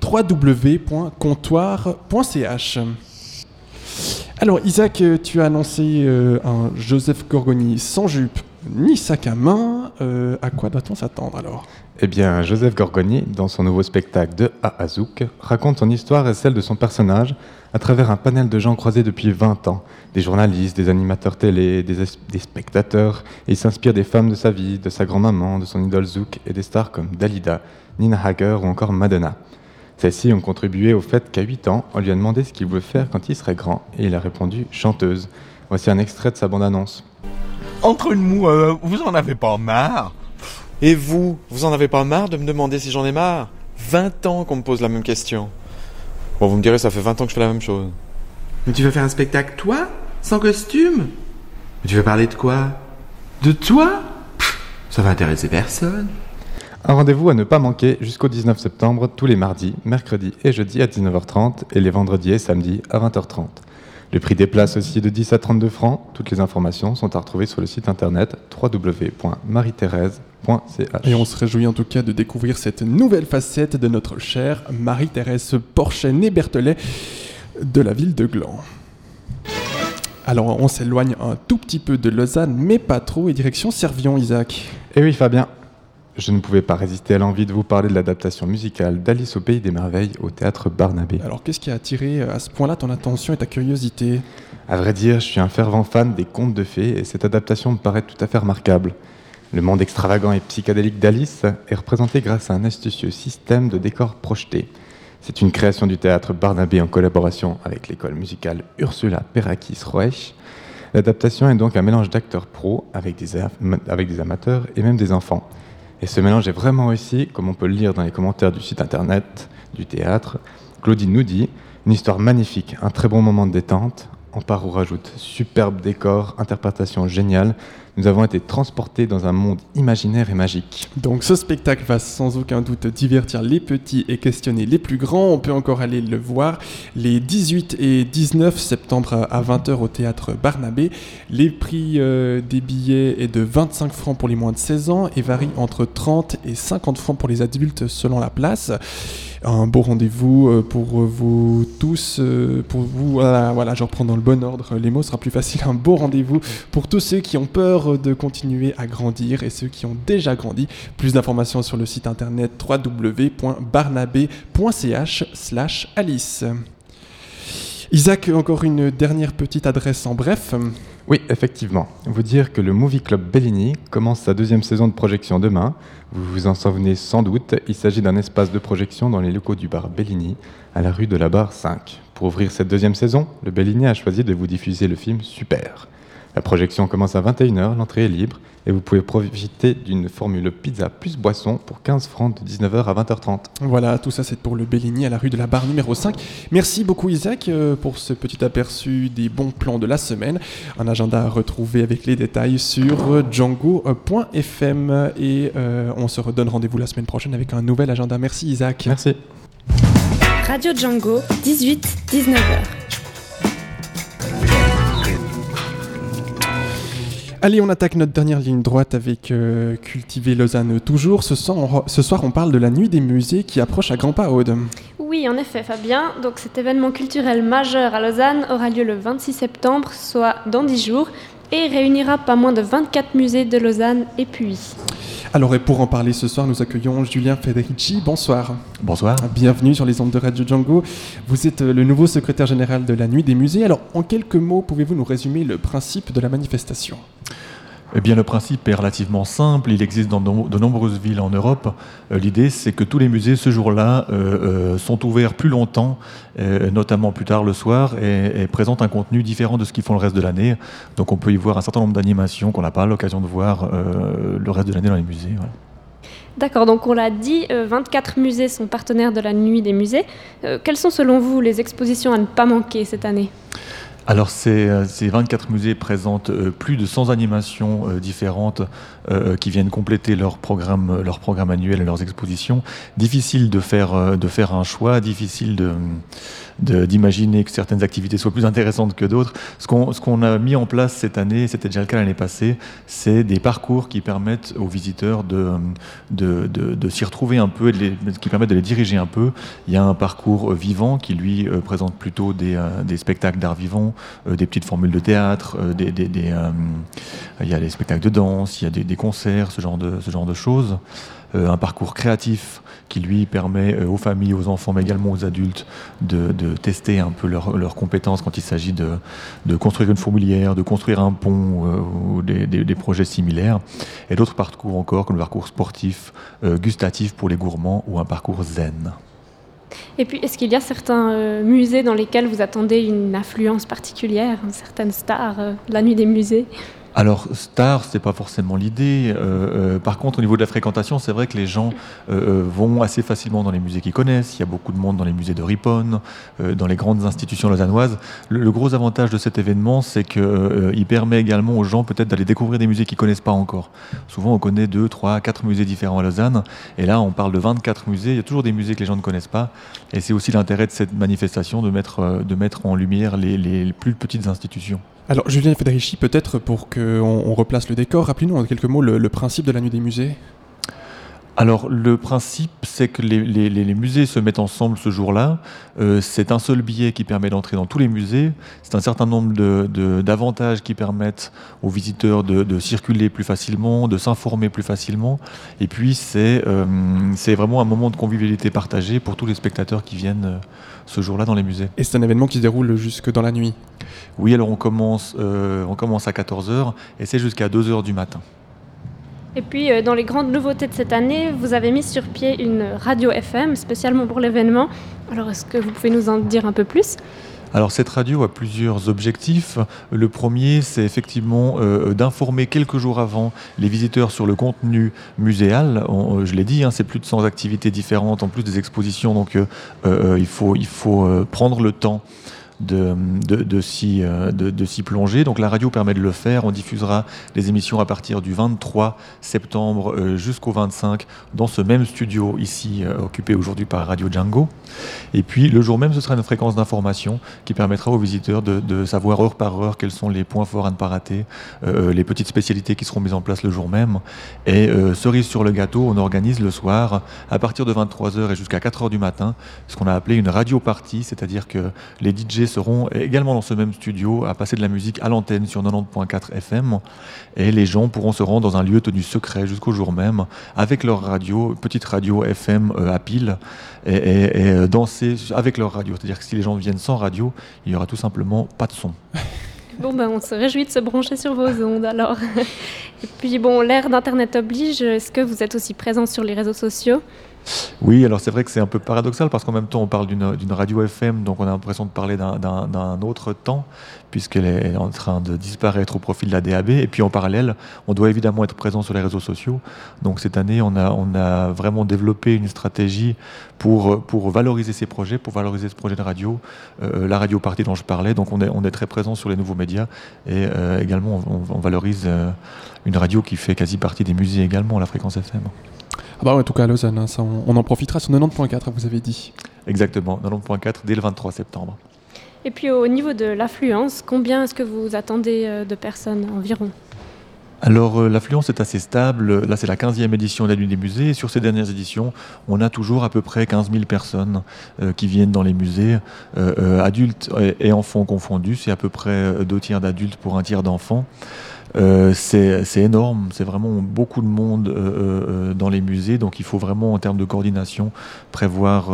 www.comptoir.ch. Alors Isaac, tu as annoncé un Joseph Gorgoni sans jupe ni sac à main. À quoi doit-on s'attendre alors? Eh bien, Joseph Gorgoni, dans son nouveau spectacle de A à Zouk, raconte son histoire et celle de son personnage à travers un panel de gens croisés depuis 20 ans. Des journalistes, des animateurs télé, des spectateurs. Et il s'inspire des femmes de sa vie, de sa grand-maman, de son idole Zouk et des stars comme Dalida, Nina Hager ou encore Madonna. Celles-ci ont contribué au fait qu'à 8 ans, on lui a demandé ce qu'il voulait faire quand il serait grand et il a répondu « chanteuse ». Voici un extrait de sa bande-annonce. Entre nous, vous en avez pas marre? Et vous en avez pas marre de me demander si j'en ai marre? 20 ans qu'on me pose la même question. Bon, vous me direz, ça fait 20 ans que je fais la même chose. Mais tu veux faire un spectacle, toi? Sans costume? Mais tu veux parler de quoi? De toi? Ça va intéresser personne. Un rendez-vous à ne pas manquer jusqu'au 19 septembre, tous les mardis, mercredis et jeudis à 19h30 et les vendredis et samedis à 20h30. Le prix des places aussi de 10 à 32 francs. Toutes les informations sont à retrouver sur le site internet www.mariethérèse.ch. Et on se réjouit en tout cas de découvrir cette nouvelle facette de notre chère Marie-Thérèse Porchet-Berthelet de la ville de Gland. Alors on s'éloigne un tout petit peu de Lausanne, mais pas trop, et direction Servion, Isaac. Eh oui Fabien, je ne pouvais pas résister à l'envie de vous parler de l'adaptation musicale d'Alice au Pays des Merveilles au théâtre Barnabé. Alors qu'est-ce qui a attiré à ce point-là ton attention et ta curiosité? À vrai dire, je suis un fervent fan des contes de fées et cette adaptation me paraît tout à fait remarquable. Le monde extravagant et psychédélique d'Alice est représenté grâce à un astucieux système de décors projetés. C'est une création du théâtre Barnabé en collaboration avec l'école musicale Ursula Perakis-Roech. L'adaptation est donc un mélange d'acteurs pros avec des amateurs et même des enfants. Et ce mélange est vraiment réussi, comme on peut le lire dans les commentaires du site internet du théâtre. Claudine nous dit « Une histoire magnifique, un très bon moment de détente ». Amparo rajoute « Superbe décor, interprétation géniale. Nous avons été transportés dans un monde imaginaire et magique. » Donc ce spectacle va sans aucun doute divertir les petits et questionner les plus grands. On peut encore aller le voir les 18 et 19 septembre à 20h au théâtre Barnabé. Les prix des billets est de 25 francs pour les moins de 16 ans et varie entre 30 et 50 francs pour les adultes selon la place. Un beau rendez-vous pour vous tous, pour vous, voilà, je reprends dans le bon ordre, les mots sera plus facile, un beau rendez-vous pour tous ceux qui ont peur de continuer à grandir et ceux qui ont déjà grandi. Plus d'informations sur le site internet www.barnabé.ch/Alice. Isaac, encore une dernière petite adresse en bref. Oui, effectivement. Vous dire que le Movie Club Bellini commence sa 2e saison de projection demain. Vous vous en souvenez sans doute, il s'agit d'un espace de projection dans les locaux du bar Bellini, à la rue de la Barre 5. Pour ouvrir cette 2e saison, le Bellini a choisi de vous diffuser le film Super. La projection commence à 21h, l'entrée est libre, et vous pouvez profiter d'une formule pizza plus boisson pour 15 francs de 19h à 20h30. Voilà, tout ça c'est pour le Bellini à la rue de la Barre numéro 5. Merci beaucoup Isaac pour ce petit aperçu des bons plans de la semaine. Un agenda à retrouver avec les détails sur django.fm et on se redonne rendez-vous la semaine prochaine avec un nouvel agenda. Merci Isaac. Merci. Radio Django, 18-19h. Allez, on attaque notre dernière ligne droite avec Cultiver Lausanne toujours. Ce soir, on parle de la nuit des musées qui approche à grands pas, Aude. Oui, en effet, Fabien. Donc, cet événement culturel majeur à Lausanne aura lieu le 26 septembre, soit dans 10 jours, et réunira pas moins de 24 musées de Lausanne et Puy. Alors, et pour en parler ce soir, nous accueillons Julien Federici. Bonsoir. Bonsoir. Bienvenue sur les ondes de Radio Django. Vous êtes le nouveau secrétaire général de la Nuit des musées. Alors, en quelques mots, pouvez-vous nous résumer le principe de la manifestation ? Eh bien, le principe est relativement simple. Il existe dans de nombreuses villes en Europe. L'idée, c'est que tous les musées, ce jour-là, sont ouverts plus longtemps, notamment plus tard le soir, et présentent un contenu différent de ce qu'ils font le reste de l'année. Donc, on peut y voir un certain nombre d'animations qu'on n'a pas l'occasion de voir le reste de l'année dans les musées. Voilà. D'accord, donc on l'a dit, 24 musées sont partenaires de la Nuit des musées. Quelles sont selon vous les expositions à ne pas manquer cette année ? Alors ces 24 musées présentent plus de 100 animations différentes qui viennent compléter leur programme annuel et leurs expositions. Difficile de faire un choix, difficile d'imaginer que certaines activités soient plus intéressantes que d'autres. Ce qu'on a mis en place cette année, c'était déjà le cas l'année passée, c'est des parcours qui permettent aux visiteurs de s'y retrouver un peu, qui permettent de les diriger un peu. Il y a un parcours vivant qui, lui, présente plutôt des spectacles d'art vivant, des petites formules de théâtre, il y a des spectacles de danse, il y a des concerts, ce genre de choses. Un parcours créatif qui lui permet aux familles, aux enfants, mais également aux adultes de tester un peu leurs compétences quand il s'agit de construire une fourmilière, de construire un pont ou des projets similaires. Et d'autres parcours encore, comme le parcours sportif, gustatif pour les gourmands ou un parcours zen. Et puis, est-ce qu'il y a certains musées dans lesquels vous attendez une affluence particulière, certaines stars de la Nuit des musées ? Alors, star, c'est pas forcément l'idée. Par contre, au niveau de la fréquentation, c'est vrai que les gens vont assez facilement dans les musées qu'ils connaissent. Il y a beaucoup de monde dans les musées de Riponne, dans les grandes institutions lausannoises. Le gros avantage de cet événement, c'est qu'il permet également aux gens peut-être d'aller découvrir des musées qu'ils connaissent pas encore. Souvent, on connaît 2, 3, 4 musées différents à Lausanne. Et là, on parle de 24 musées. Il y a toujours des musées que les gens ne connaissent pas. Et c'est aussi l'intérêt de cette manifestation de mettre en lumière les plus petites institutions. Alors, Julien Federici, peut-être pour qu'on replace le décor, rappelez-nous en quelques mots le principe de la Nuit des musées. Alors, le principe, c'est que les musées se mettent ensemble ce jour-là. C'est un seul billet qui permet d'entrer dans tous les musées. C'est un certain nombre d'avantages qui permettent aux visiteurs de circuler plus facilement, de s'informer plus facilement. Et puis, c'est vraiment un moment de convivialité partagée pour tous les spectateurs qui viennent ce jour-là dans les musées. Et c'est un événement qui se déroule jusque dans la nuit ? Oui, alors on commence à 14h et c'est jusqu'à 2h du matin. Et puis, dans les grandes nouveautés de cette année, vous avez mis sur pied une radio FM spécialement pour l'événement. Alors, est-ce que vous pouvez nous en dire un peu plus ? Alors cette radio a plusieurs objectifs. Le premier, c'est effectivement d'informer quelques jours avant les visiteurs sur le contenu muséal. Je l'ai dit, c'est plus de 100 activités différentes, en plus des expositions, donc il faut prendre le temps de s'y plonger. Donc la radio permet de le faire. On diffusera les émissions à partir du 23 septembre jusqu'au 25 dans ce même studio ici occupé aujourd'hui par Radio Django. Et puis le jour même, ce sera une fréquence d'information qui permettra aux visiteurs de savoir heure par heure quels sont les points forts à ne pas rater, les petites spécialités qui seront mises en place le jour même. Et cerise sur le gâteau, on organise le soir à partir de 23h et jusqu'à 4h du matin ce qu'on a appelé une radio party, c'est-à-dire que les DJ seront également dans ce même studio à passer de la musique à l'antenne sur 90.4 FM et les gens pourront se rendre dans un lieu tenu secret jusqu'au jour même avec leur radio, petite radio FM à pile et danser avec leur radio. C'est-à-dire que si les gens viennent sans radio, il n'y aura tout simplement pas de son. Bon, on se réjouit de se brancher sur vos ondes alors. Et puis l'ère d'Internet oblige, est-ce que vous êtes aussi présent sur les réseaux sociaux ? Oui, alors c'est vrai que c'est un peu paradoxal parce qu'en même temps on parle d'une radio FM, donc on a l'impression de parler d'un autre temps puisqu'elle est en train de disparaître au profit de la DAB, et puis en parallèle on doit évidemment être présent sur les réseaux sociaux. Donc cette année on a vraiment développé une stratégie pour valoriser ces projets, pour valoriser ce projet de radio, la radio party dont je parlais. Donc on est très présent sur les nouveaux médias et également on valorise une radio qui fait quasi partie des musées également, la fréquence FM. Ah bah ouais, en tout cas à Lausanne, ça, on en profitera sur 90.4, vous avez dit. Exactement, 90.4 dès le 23 septembre. Et puis au niveau de l'affluence, combien est-ce que vous attendez de personnes environ ? Alors l'affluence est assez stable, là c'est la 15e édition de la Nuit des musées, et sur ces dernières éditions on a toujours à peu près 15 000 personnes qui viennent dans les musées, adultes et enfants confondus, c'est à peu près 2 tiers d'adultes pour 1 tiers d'enfants. C'est énorme, c'est vraiment beaucoup de monde dans les musées, donc il faut vraiment en termes de coordination prévoir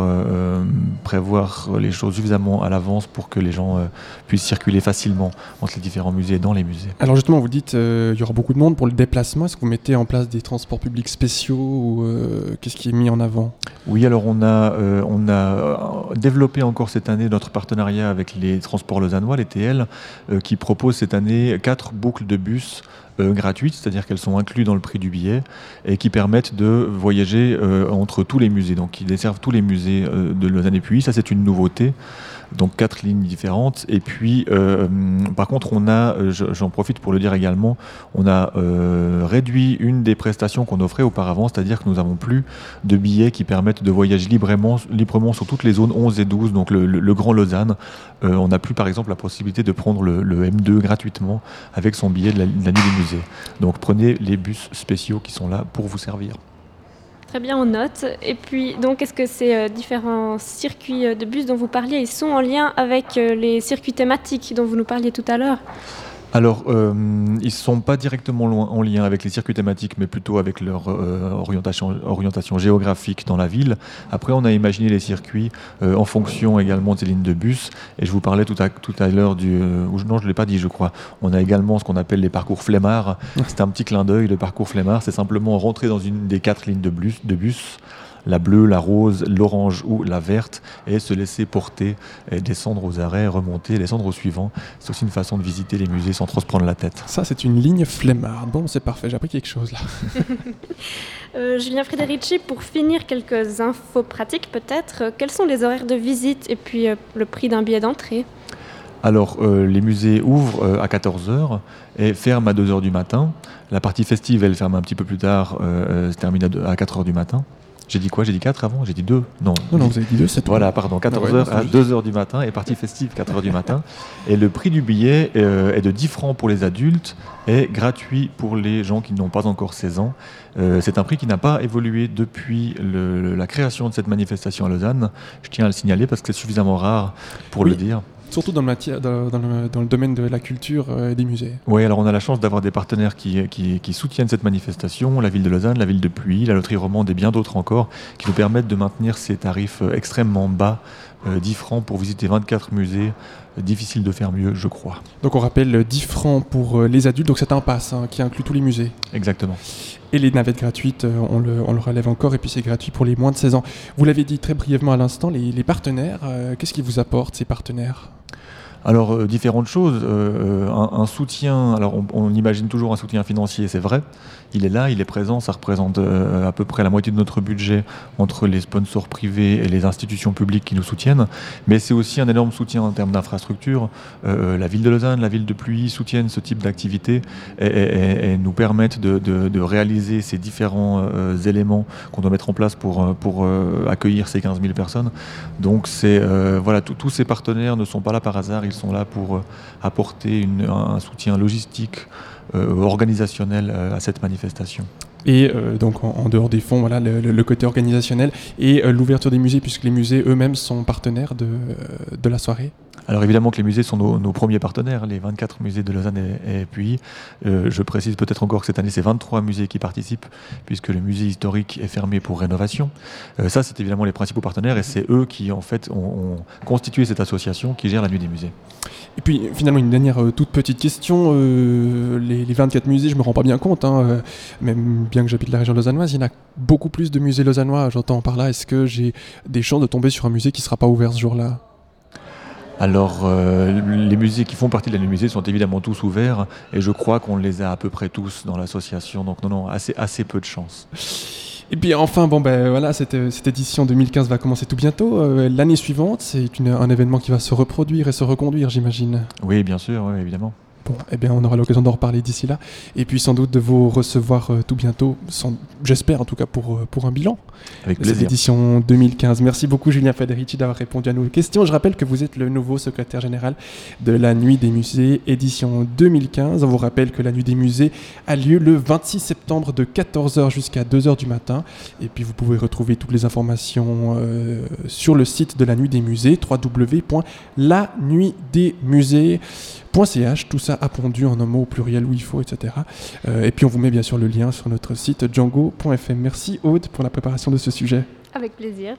les choses suffisamment à l'avance pour que les gens puissent circuler facilement entre les différents musées et dans les musées. Alors justement, vous dites il y aura beaucoup de monde pour le déplacement. Est-ce que vous mettez en place des transports publics spéciaux ou qu'est-ce qui est mis en avant ? Oui, alors on a développé encore cette année notre partenariat avec les transports lausannois, les TL, qui proposent cette année 4 boucles de bus gratuites, c'est-à-dire qu'elles sont incluses dans le prix du billet et qui permettent de voyager entre tous les musées, donc qui desservent tous les musées de Lausanne et Puy. Ça, c'est une nouveauté. Donc 4 lignes différentes. Et puis, par contre, on a, j'en profite pour le dire également, on a réduit une des prestations qu'on offrait auparavant, c'est-à-dire que nous n'avons plus de billets qui permettent de voyager librement sur toutes les zones 11 et 12, donc le Grand Lausanne. On n'a plus, par exemple, la possibilité de prendre le M2 gratuitement avec son billet de la nuit des musées. Donc prenez les bus spéciaux qui sont là pour vous servir. Très bien, on note. Et puis, donc, est-ce que ces différents circuits de bus dont vous parliez, ils sont en lien avec les circuits thématiques dont vous nous parliez tout à l'heure ? Alors, ils ne sont pas directement en lien avec les circuits thématiques, mais plutôt avec leur orientation géographique dans la ville. Après, on a imaginé les circuits en fonction également de ces lignes de bus. Et je vous parlais tout à l'heure non, je ne l'ai pas dit, je crois. On a également ce qu'on appelle les parcours flemmards. C'est un petit clin d'œil, le parcours flemmard. C'est simplement rentrer dans une des 4 lignes de bus, la bleue, la rose, l'orange ou la verte, et se laisser porter, et descendre aux arrêts, remonter, descendre au suivant. C'est aussi une façon de visiter les musées sans trop se prendre la tête. Ça, c'est une ligne flemmarde. Bon, c'est parfait, j'ai appris quelque chose là. Julien Frédérici, pour finir, quelques infos pratiques peut-être. Quels sont les horaires de visite et puis le prix d'un billet d'entrée ? Alors, les musées ouvrent à 14h et ferment à 2h du matin. La partie festive, elle ferme un petit peu plus tard, se termine à 4h du matin. J'ai dit quoi ? J'ai dit 4 avant ? J'ai dit 2 ? Non, vous avez dit 2, c'est tout. Voilà, pardon, 14h à 2h du matin et partie festive 4h du matin. Et le prix du billet est de 10 francs pour les adultes et gratuit pour les gens qui n'ont pas encore 16 ans. C'est un prix qui n'a pas évolué depuis la création de cette manifestation à Lausanne. Je tiens à le signaler parce que c'est suffisamment rare pour le dire. Surtout dans le domaine de la culture et des musées. Oui, alors on a la chance d'avoir des partenaires qui soutiennent cette manifestation, la ville de Lausanne, la ville de Puy, la loterie romande et bien d'autres encore, qui nous permettent de maintenir ces tarifs extrêmement bas, 10 francs pour visiter 24 musées. Difficile de faire mieux, je crois. Donc on rappelle 10 francs pour les adultes, donc c'est un pass qui inclut tous les musées. Exactement. Et les navettes gratuites, on le relève encore, et puis c'est gratuit pour les moins de 16 ans. Vous l'avez dit très brièvement à l'instant, les partenaires, qu'est-ce qu'ils vous apportent ces partenaires ? Alors, différentes choses. Un soutien, alors on imagine toujours un soutien financier, c'est vrai. Il est là, il est présent, ça représente à peu près la moitié de notre budget entre les sponsors privés et les institutions publiques qui nous soutiennent. Mais c'est aussi un énorme soutien en termes d'infrastructures. La ville de Lausanne, la ville de Puy soutiennent ce type d'activité et nous permettent de réaliser ces différents éléments qu'on doit mettre en place pour accueillir ces 15 000 personnes. Donc voilà, tous ces partenaires ne sont pas là par hasard, ils sont là pour apporter un soutien logistique, organisationnel à cette manifestation. Et donc en dehors des fonds, voilà, le côté organisationnel et l'ouverture des musées, puisque les musées eux-mêmes sont partenaires de la soirée. Alors évidemment que les musées sont nos premiers partenaires, les 24 musées de Lausanne et Puy. Je précise peut-être encore que cette année, c'est 23 musées qui participent, puisque le musée historique est fermé pour rénovation. Ça, c'est évidemment les principaux partenaires, et c'est eux qui, en fait, ont constitué cette association qui gère la nuit des musées. Et puis, finalement, une dernière toute petite question. Les 24 musées, je me rends pas bien compte, même bien que j'habite la région lausannoise, il y en a beaucoup plus de musées lausannois, j'entends par là. Est-ce que j'ai des chances de tomber sur un musée qui ne sera pas ouvert ce jour-là ? Alors, les musées qui font partie de la nuit musée sont évidemment tous ouverts, et je crois qu'on les a à peu près tous dans l'association, donc non, assez peu de chance. Et puis enfin, voilà, cette édition 2015 va commencer tout bientôt. L'année suivante, c'est un événement qui va se reproduire et se reconduire, j'imagine. Oui, bien sûr, oui, évidemment. Bon, eh bien, on aura l'occasion d'en reparler d'ici là. Et puis, sans doute, de vous recevoir tout bientôt, j'espère en tout cas, pour un bilan. Avec plaisir. Cette édition 2015. Merci beaucoup, Julien Federici, d'avoir répondu à nos questions. Je rappelle que vous êtes le nouveau secrétaire général de la Nuit des Musées, édition 2015. On vous rappelle que la Nuit des Musées a lieu le 26 septembre de 14h jusqu'à 2h du matin. Et puis, vous pouvez retrouver toutes les informations sur le site de la Nuit des Musées, www.lanuitdesmusées.ch, tout ça appondu en un mot au pluriel où il faut, etc. Et puis on vous met bien sûr le lien sur notre site django.fm. Merci Aude pour la préparation de ce sujet. Avec plaisir.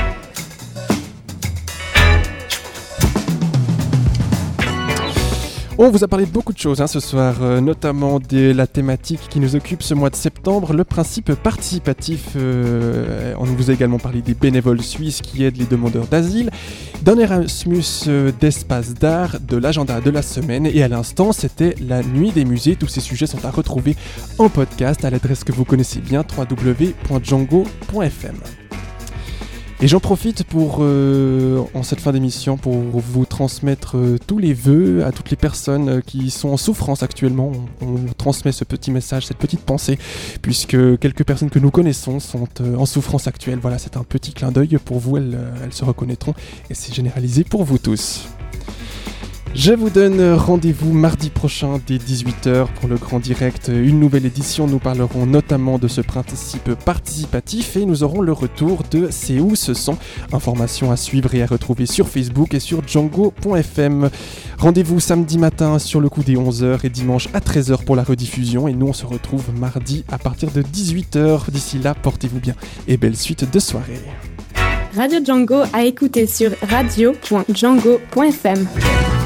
On vous a parlé de beaucoup de choses ce soir, notamment de la thématique qui nous occupe ce mois de septembre, le principe participatif. On vous a également parlé des bénévoles suisses qui aident les demandeurs d'asile, d'un Erasmus d'espace d'art, de l'agenda de la semaine, et à l'instant c'était la Nuit des Musées. Tous ces sujets sont à retrouver en podcast à l'adresse que vous connaissez bien, www.django.fm. Et j'en profite en cette fin d'émission pour vous transmettre tous les vœux à toutes les personnes qui sont en souffrance actuellement. On transmet ce petit message, cette petite pensée, puisque quelques personnes que nous connaissons sont en souffrance actuelle. Voilà, c'est un petit clin d'œil pour vous, elles se reconnaîtront, et c'est généralisé pour vous tous. Je vous donne rendez-vous mardi prochain dès 18h pour le Grand Direct, une nouvelle édition. Nous parlerons notamment de ce principe participatif et nous aurons le retour de C'est où ce son. Informations à suivre et à retrouver sur Facebook et sur django.fm. Rendez-vous samedi matin sur le coup des 11h et dimanche à 13h pour la rediffusion. Et nous on se retrouve mardi à partir de 18h. D'ici là, portez-vous bien et belle suite de soirée. Radio Django à écouter sur radio.django.fm.